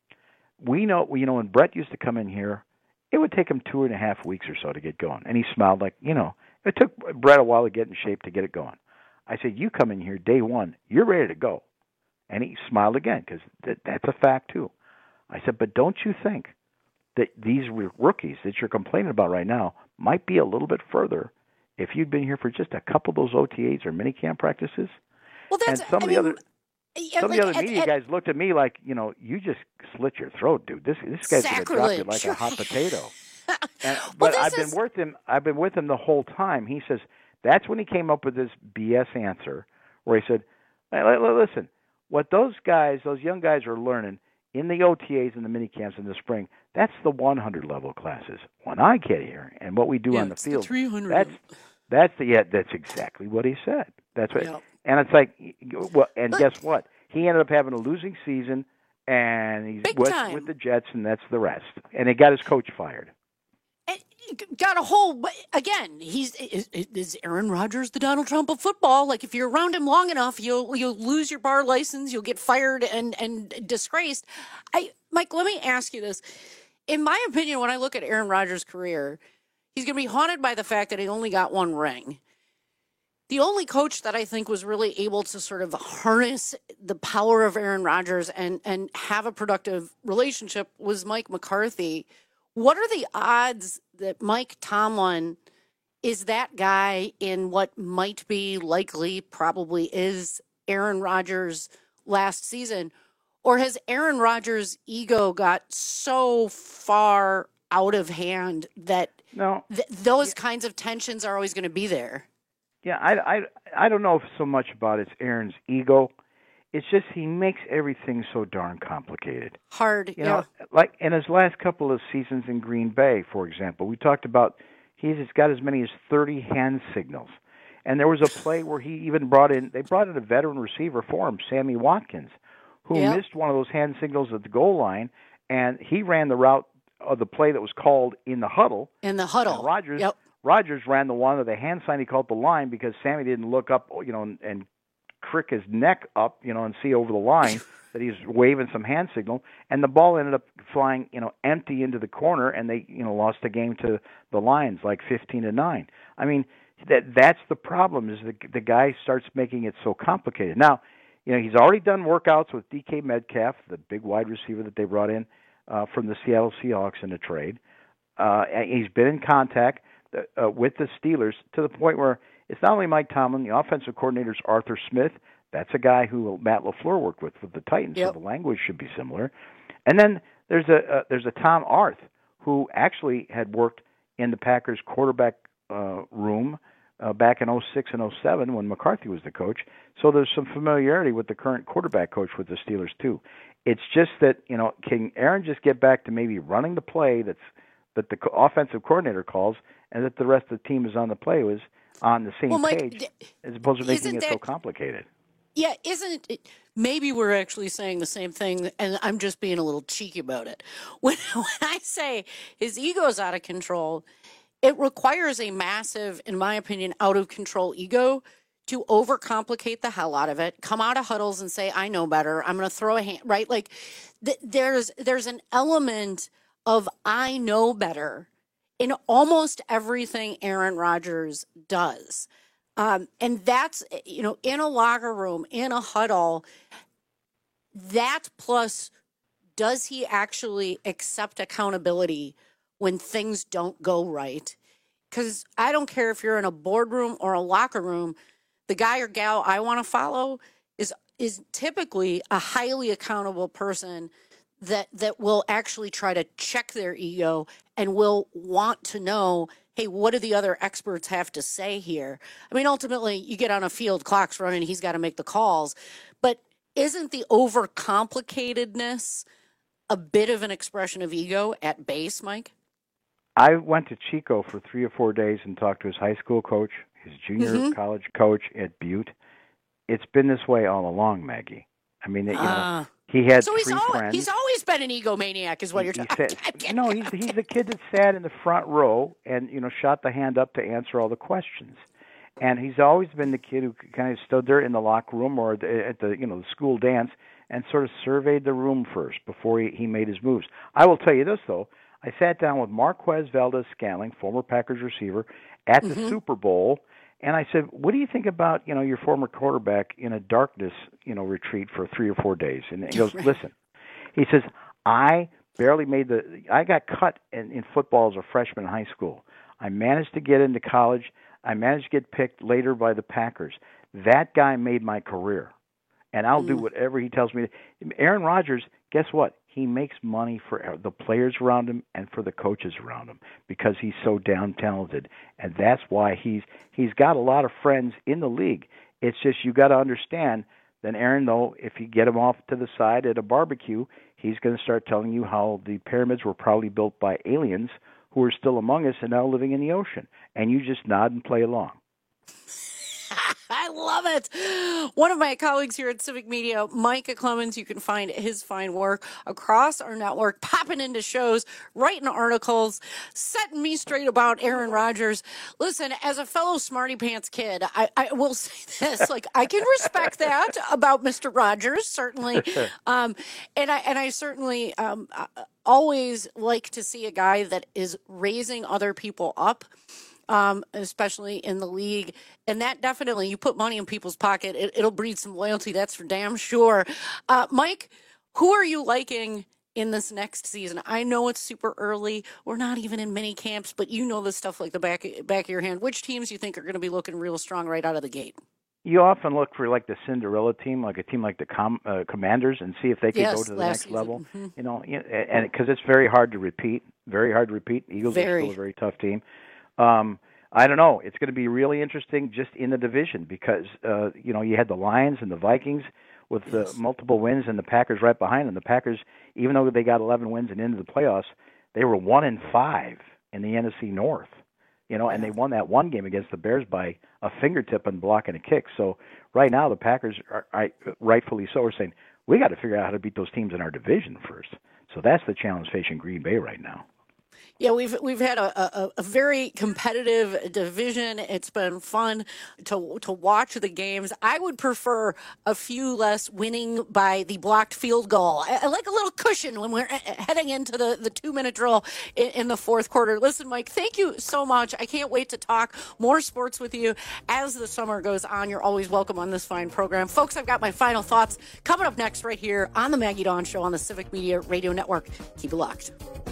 we know, you know, when Brett used to come in here, it would take him two and a half weeks or so to get going. And he smiled like, you know, it took Brett a while to get in shape to get it going. I said, you come in here day one, you're ready to go. And he smiled again because that, that's a fact too. I said, but don't you think that these rookies that you're complaining about right now might be a little bit further if you'd been here for just a couple of those O T As or minicamp practices? Well, that's, and some I of mean, the other yeah, some like, of the other at, media at, guys looked at me like, you know, you just slit your throat, dude. This this guy's going to drop you like a hot potato. And, but well, I've been is... with him. I've been with him the whole time. He says that's when he came up with this B S answer, where he said, hey, "Listen, what those guys, those young guys, are learning in the O T As and the mini camps in the spring, that's the one hundred level classes. When I get here and what we do yeah, on the it's field, the three hundred. That's that's the yeah, that's exactly what he said. That's what, yep. and it's like, well, and but, guess what? He ended up having a losing season, and he's with, with the Jets, and that's the rest. And he got his coach fired. And got a whole again. He's is, is Aaron Rodgers the Donald Trump of football? Like if you're around him long enough, you'll you'll lose your bar license, you'll get fired and and disgraced. I Mike, let me ask you this. In my opinion, when I look at Aaron Rodgers' career, he's going to be haunted by the fact that he only got one ring. The only coach that I think was really able to sort of harness the power of Aaron Rodgers and, and have a productive relationship was Mike McCarthy. What are the odds that Mike Tomlin is that guy in what might be likely, probably is Aaron Rodgers' last season? Or has Aaron Rodgers' ego got so far out of hand that no, th- those yeah. kinds of tensions are always going to be there? Yeah, I, I, I don't know so much about it's Aaron's ego. It's just he makes everything so darn complicated. Hard, you yeah. know, like in his last couple of seasons in Green Bay, for example, we talked about he's got as many as thirty hand signals. And there was a play where he even brought in, they brought in a veteran receiver for him, Sammy Watkins, who yep. missed one of those hand signals at the goal line, and he ran the route of the play that was called in the huddle. In the huddle. And Rodgers, yep. Rodgers ran the one of the hand sign he called the line because Sammy didn't look up, you know, and, and crick his neck up, you know, and see over the line that he's waving some hand signal, and the ball ended up flying, you know, empty into the corner, and they, you know, lost the game to the Lions like fifteen to nine. I mean, that that's the problem is the the guy starts making it so complicated. Now, you know, he's already done workouts with D K Metcalf, the big wide receiver that they brought in uh, from the Seattle Seahawks in a trade. Uh, he's been in contact uh, with the Steelers to the point where it's not only Mike Tomlin, the offensive coordinator is Arthur Smith. That's a guy who Matt LaFleur worked with with the Titans, yep. so the language should be similar. And then there's a uh, there's a Tom Arth who actually had worked in the Packers quarterback uh, room uh, back in oh six and oh seven when McCarthy was the coach. So there's some familiarity with the current quarterback coach with the Steelers too. It's just that, you know, can Aaron just get back to maybe running the play that's that the offensive coordinator calls, and that the rest of the team is on the play was on the same well, Mike, page, as opposed to making it that, so complicated. Yeah, isn't it? Maybe we're actually saying the same thing, and I'm just being a little cheeky about it. When, when I say his ego's out of control, it requires a massive, in my opinion, out of control ego to overcomplicate the hell out of it, come out of huddles and say, I know better, I'm going to throw a hand, right? Like th- there's there's an element of I know better in almost everything Aaron Rodgers does. Um, and that's, you know, in a locker room, in a huddle, that plus, does he actually accept accountability when things don't go right? Because I don't care if you're in a boardroom or a locker room, the guy or gal I want to follow is is typically a highly accountable person that that will actually try to check their ego and will want to know, hey, what do the other experts have to say here? I mean, ultimately, you get on a field, clock's running, he's got to make the calls. But isn't the overcomplicatedness a bit of an expression of ego at base, Mike? I went to Chico for three or four days and talked to his high school coach, his junior mm-hmm. college coach at Butte. It's been this way all along, Maggie. I mean, you know, uh, he had so three he's always, friends. He's always been an egomaniac, is what you're talking about. No, he's he's the kid that sat in the front row and you know shot the hand up to answer all the questions, and he's always been the kid who kind of stood there in the locker room or the, at the you know the school dance and sort of surveyed the room first before he, he made his moves. I will tell you this though. I sat down with Marquez Valdez-Scantling, former Packers receiver, at the mm-hmm. Super Bowl, and I said, "What do you think about you know your former quarterback in a darkness you know retreat for three or four days?" And he goes, "Listen," he says, "I barely made the. I got cut in, in football as a freshman in high school. I managed to get into college. I managed to get picked later by the Packers. That guy made my career, and I'll mm. do whatever he tells me to." Aaron Rodgers, guess what? He makes money for the players around him and for the coaches around him because he's so damn talented, and that's why he's he's got a lot of friends in the league. It's just you got to understand. Then Aaron, though, if you get him off to the side at a barbecue, he's going to start telling you how the pyramids were probably built by aliens who are still among us and now living in the ocean, and you just nod and play along. I love it. One of my colleagues here at Civic Media, Micah Clemens, you can find his fine work across our network, popping into shows, writing articles, setting me straight about Aaron Rodgers. Listen, as a fellow smarty pants kid, I, I will say this, like, I can respect that about Mister Rodgers, certainly. Um, and I, and I certainly, um, always like to see a guy that is raising other people up. Um, especially in the league. And that definitely, you put money in people's pocket, it, it'll breed some loyalty. That's for damn sure. Uh, Mike, who are you liking in this next season? I know it's super early. We're not even in mini camps, but you know this stuff like the back, back of your hand. Which teams you think are going to be looking real strong right out of the gate? You often look for like the Cinderella team, like a team like the com, uh, Commanders, and see if they can yes, go to the next season. level. Mm-hmm. You know, and because it's very hard to repeat, very hard to repeat. Eagles very. are still a very tough team. Um, I don't know. It's going to be really interesting just in the division because, uh, you know, you had the Lions and the Vikings with the yes. multiple wins and the Packers right behind them. The Packers, even though they got eleven wins and into the playoffs, they were one and five in the N F C North, you know, and they won that one game against the Bears by a fingertip and block and a kick. So right now the Packers, are, are rightfully so, are saying, we got to figure out how to beat those teams in our division first. So that's the challenge facing Green Bay right now. Yeah, we've we've had a, a, a very competitive division. It's been fun to to watch the games. I would prefer a few less winning by the blocked field goal. I, I like a little cushion when we're heading into the, the two-minute drill in, in the fourth quarter. Listen, Mike, thank you so much. I can't wait to talk more sports with you as the summer goes on. You're always welcome on this fine program. Folks, I've got my final thoughts coming up next right here on the Maggie Dawn Show on the Civic Media Radio Network. Keep it locked.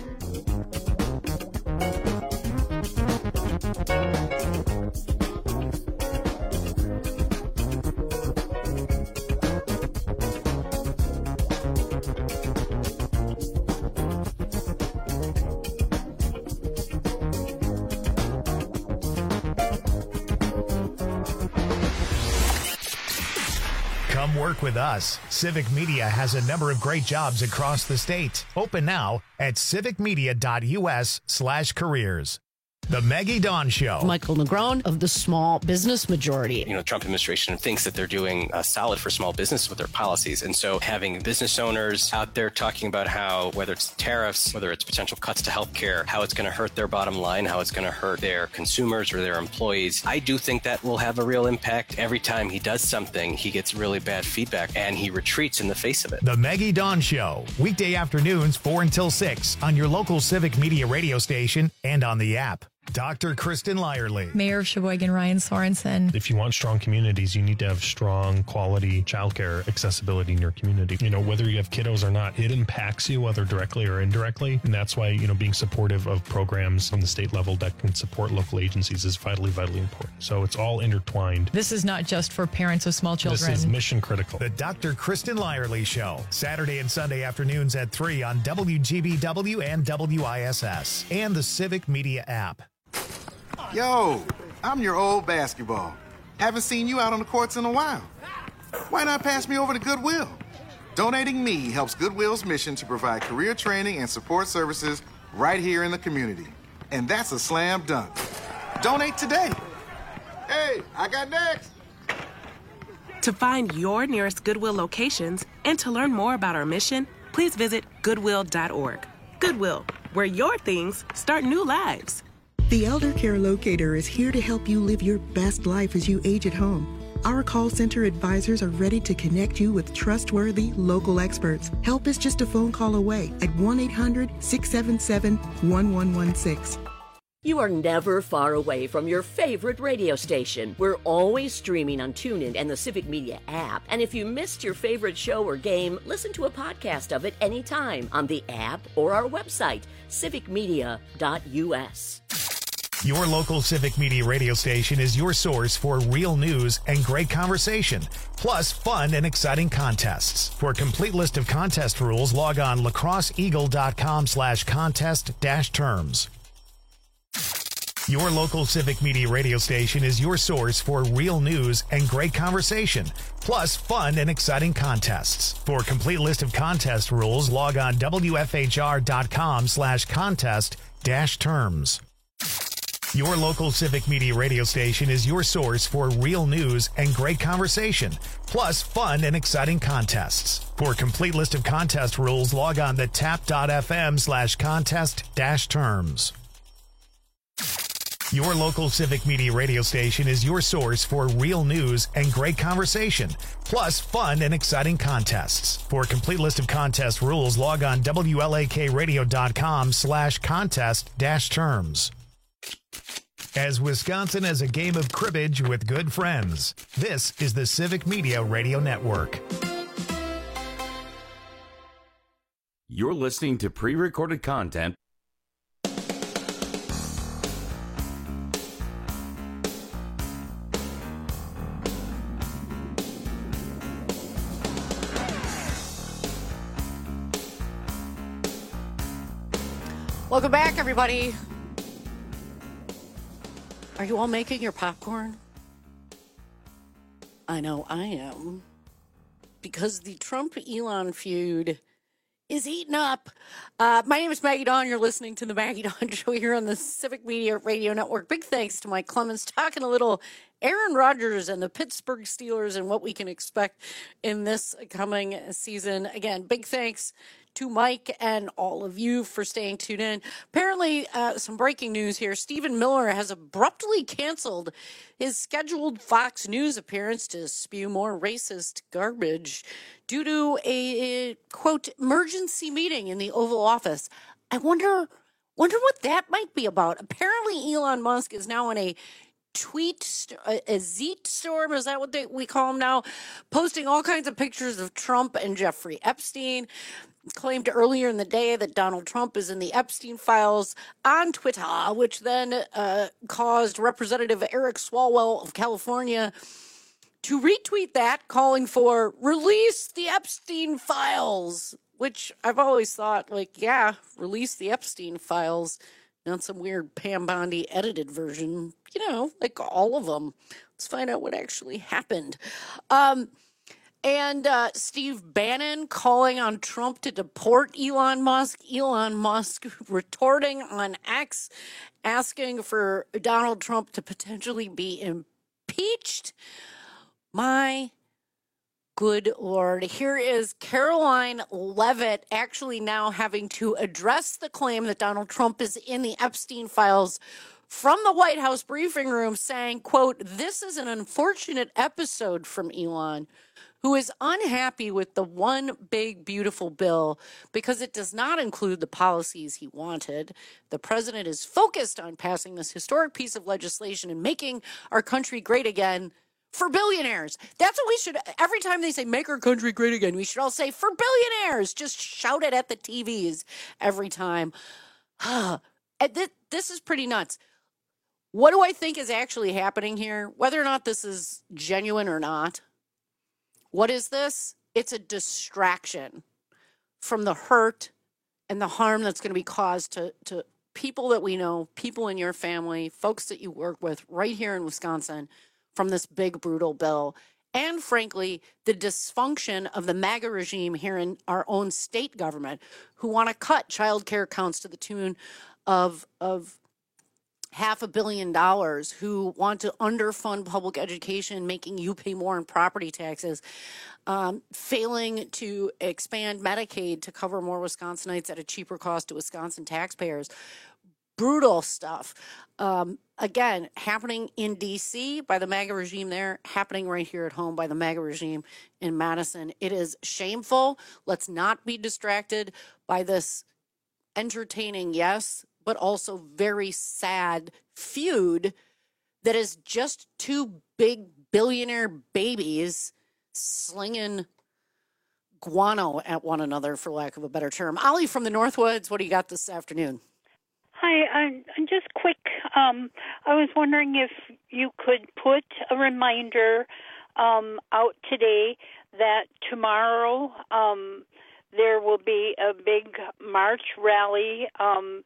Come work with us. Civic Media has a number of great jobs across the state. Open now at civicmedia.us slash careers. The Maggie Dawn Show. Michael Negron of the Small Business Majority. You know, the Trump administration thinks that they're doing uh, solid for small business with their policies. And so having business owners out there talking about how, whether it's tariffs, whether it's potential cuts to healthcare, how it's going to hurt their bottom line, how it's going to hurt their consumers or their employees, I do think that will have a real impact. Every time he does something, he gets really bad feedback and he retreats in the face of it. The Maggie Dawn Show. Weekday afternoons, four until six on your local Civic Media radio station and on the app. Doctor Kristen Lyerly. Mayor of Sheboygan, Ryan Sorensen. If you want strong communities, you need to have strong quality childcare accessibility in your community. You know, whether you have kiddos or not, it impacts you, whether directly or indirectly. And that's why, you know, being supportive of programs on the state level that can support local agencies is vitally, vitally important. So it's all intertwined. This is not just for parents of small children. This is mission critical. The Doctor Kristen Lyerly Show. Saturday and Sunday afternoons at three on W G B W and W I S S and the Civic Media app. Yo, I'm your old basketball. Haven't seen you out on the courts in a while. Why not pass me over to Goodwill? Donating me helps Goodwill's mission to provide career training and support services right here in the community. And that's a slam dunk. Donate today. Hey, I got next. To find your nearest Goodwill locations and to learn more about our mission, please visit goodwill dot org. Goodwill, where your things start new lives. The Elder Care Locator is here to help you live your best life as you age at home. Our call center advisors are ready to connect you with trustworthy local experts. Help is just a phone call away at one eight hundred, six seven seven, one one one six. You are never far away from your favorite radio station. We're always streaming on TuneIn and the Civic Media app. And if you missed your favorite show or game, listen to a podcast of it anytime on the app or our website, civic media dot u s. Your local Civic Media radio station is your source for real news and great conversation, plus fun and exciting contests. For a complete list of contest rules, log on lacrosseeagle.com slash contest dash terms. Your local Civic Media radio station is your source for real news and great conversation, plus fun and exciting contests. For a complete list of contest rules, log on w f h r dot com slash contest dash terms. Your local Civic Media radio station is your source for real news and great conversation, plus fun and exciting contests. For a complete list of contest rules, log on to tap dot f m slash contest dash terms. Your local Civic Media radio station is your source for real news and great conversation, plus fun and exciting contests. For a complete list of contest rules, log on w l a k radio dot com slash contest dash terms. As Wisconsin has a game of cribbage with good friends, this is the Civic Media Radio Network. You're listening to pre-recorded content. Welcome back, everybody. Are you all making your popcorn? I know I am. Because the Trump-Elon feud is heating up. Uh, my name is Maggie Dawn. You're listening to the Maggie Dawn Show here on the Civic Media Radio Network. Big thanks to Mike Clemens, talking a little Aaron Rodgers and the Pittsburgh Steelers and what we can expect in this coming season. Again, big thanks to Mike and all of you for staying tuned in. Apparently, uh, some breaking news here. Stephen Miller has abruptly canceled his scheduled Fox News appearance to spew more racist garbage due to a, quote, emergency meeting in the Oval Office. I wonder, wonder what that might be about. Apparently, Elon Musk is now in a tweet, a, a Zeet storm, is that what they, we call him now? Posting all kinds of pictures of Trump and Jeffrey Epstein. Claimed earlier in the day that Donald Trump is in the Epstein files on Twitter, which then uh, caused Representative Eric Swalwell of California to retweet that, calling for release the Epstein files, which I've always thought, like, yeah, release the Epstein files, not some weird Pam Bondi edited version, you know, like all of them. Let's find out what actually happened. Um, And uh, Steve Bannon calling on Trump to deport Elon Musk. Elon Musk retorting on X, asking for Donald Trump to potentially be impeached. My good Lord. Here is Caroline Leavitt actually now having to address the claim that Donald Trump is in the Epstein files from the White House briefing room, saying, quote, "This is an unfortunate episode from Elon, who is unhappy with the one big, beautiful bill because it does not include the policies he wanted. The president is focused on passing this historic piece of legislation and making our country great again for billionaires." That's what we should, every time they say make our country great again, we should all say for billionaires. Just shout it at the T Vs every time. This is pretty nuts. What do I think is actually happening here? Whether or not this is genuine or not. What is this? It's a distraction from the hurt and the harm that's going to be caused to, to people that we know, people in your family, folks that you work with right here in Wisconsin from this big, brutal bill. And frankly, the dysfunction of the MAGA regime here in our own state government, who want to cut child care counts to the tune of, of half a billion dollars, who want to underfund public education, making you pay more in property taxes, um, failing to expand Medicaid to cover more Wisconsinites at a cheaper cost to Wisconsin taxpayers. Brutal stuff. Um, again, happening in D C by the MAGA regime there, happening right here at home by the MAGA regime in Madison. It is shameful. Let's not be distracted by this entertaining, yes, but also very sad feud that is just two big billionaire babies slinging guano at one another, for lack of a better term. Ollie from the Northwoods, what do you got this afternoon? Hi, I'm just quick. Um, I was wondering if you could put a reminder um, out today that tomorrow um, there will be a big march rally um,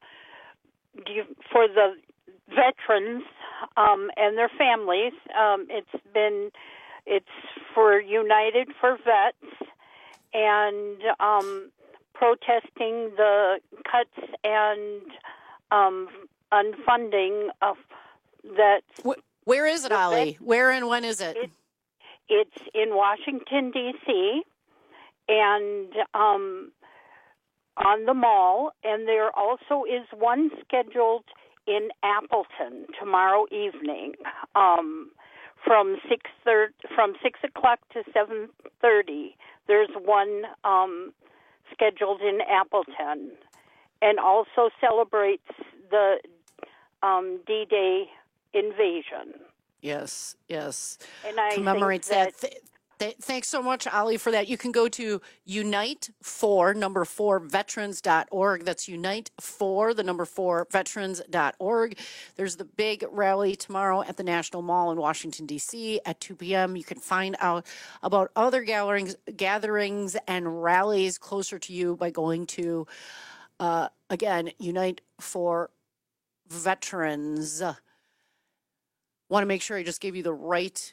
for the veterans um, and their families. Um, it's been it's for United for Vets and um, protesting the cuts and Um, unfunding of that. Where is it, Ollie? Where and when is it? it it's in Washington, D C, and um, on the Mall. And there also is one scheduled in Appleton tomorrow evening um, from six thirty, from six o'clock to seven thirty. There's one um, scheduled in Appleton. And also celebrates the um, D-Day invasion. Yes, yes. And I commemorates think that. that. Th- th- thanks so much, Ollie, for that. You can go to unite for number four veterans dot org. That's unite for the number four veterans dot org. There's the big rally tomorrow at the National Mall in Washington, D C at two p.m. You can find out about other gatherings, gatherings and rallies closer to you by going to Uh, again, Unite for Veterans. Uh, want to make sure I just gave you the right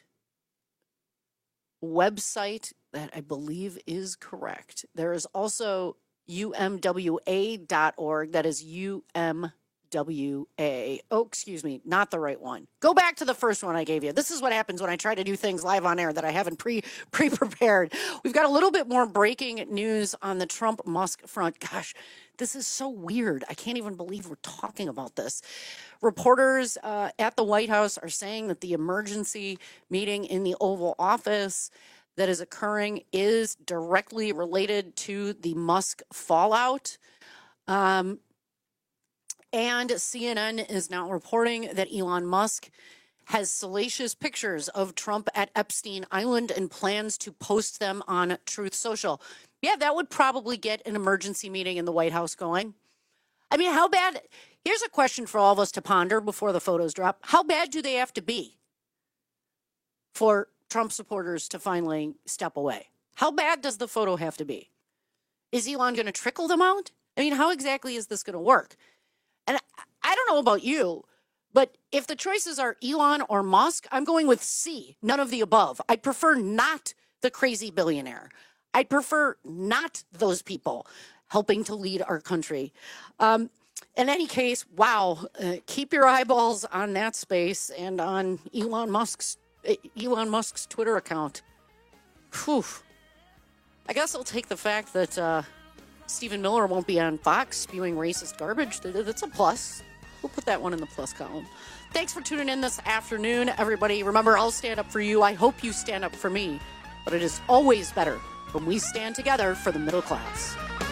website that I believe is correct. There is also U M W A dot org. That is U M W A. Oh, excuse me, not the right one. Go back to the first one I gave you. This is what happens when I try to do things live on air that I haven't pre, pre-prepared. We've got a little bit more breaking news on the Trump-Musk front. Gosh, this is so weird. I can't even believe we're talking about this. Reporters uh, at the White House are saying that the emergency meeting in the Oval Office that is occurring is directly related to the Musk fallout. Um, And C N N is now reporting that Elon Musk has salacious pictures of Trump at Epstein Island and plans to post them on Truth Social. Yeah, that would probably get an emergency meeting in the White House going. I mean, how bad? Here's a question for all of us to ponder before the photos drop. How bad do they have to be for Trump supporters to finally step away? How bad does the photo have to be? Is Elon going to trickle them out? I mean, how exactly is this going to work? And I don't know about you, but if the choices are Elon or Musk, I'm going with C, none of the above. I prefer not the crazy billionaire. I prefer not those people helping to lead our country. Um, in any case, wow, uh, keep your eyeballs on that space and on Elon Musk's uh, Elon Musk's Twitter account. Whew. I guess I'll take the fact that uh, Stephen Miller won't be on Fox spewing racist garbage. That's a plus. We'll put that one in the plus column. Thanks for tuning in this afternoon, everybody. Remember, I'll stand up for you. I hope you stand up for me. But it is always better when we stand together for the middle class.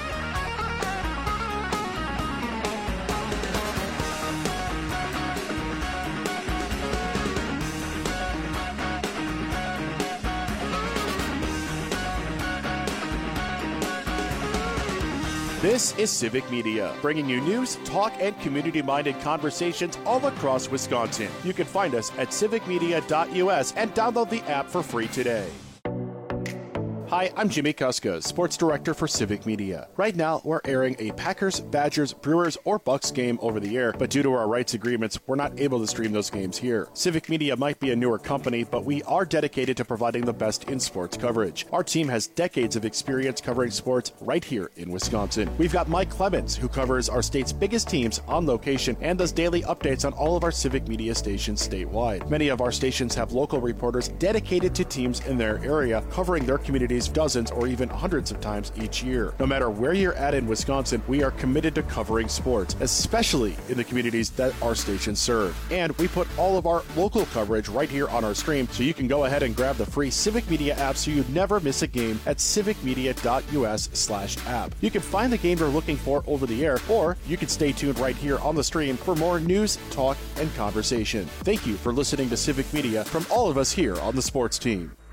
This is Civic Media, bringing you news, talk, and community-minded conversations all across Wisconsin. You can find us at civic media dot U S and download the app for free today. Hi, I'm Jimmy Kuska, Sports Director for Civic Media. Right now, we're airing a Packers, Badgers, Brewers, or Bucks game over the air, but due to our rights agreements, we're not able to stream those games here. Civic Media might be a newer company, but we are dedicated to providing the best in sports coverage. Our team has decades of experience covering sports right here in Wisconsin. We've got Mike Clemens, who covers our state's biggest teams on location and does daily updates on all of our Civic Media stations statewide. Many of our stations have local reporters dedicated to teams in their area, covering their communities dozens or even hundreds of times each year. No matter where you're at in Wisconsin, we are committed to covering sports, especially in the communities that our stations serve. And we put all of our local coverage right here on our stream, so you can go ahead and grab the free Civic Media app so you never miss a game at civicmedia.us slash app. You can find the game you're looking for over the air, or you can stay tuned right here on the stream for more news, talk, and conversation. Thank you for listening to Civic Media from all of us here on the sports team.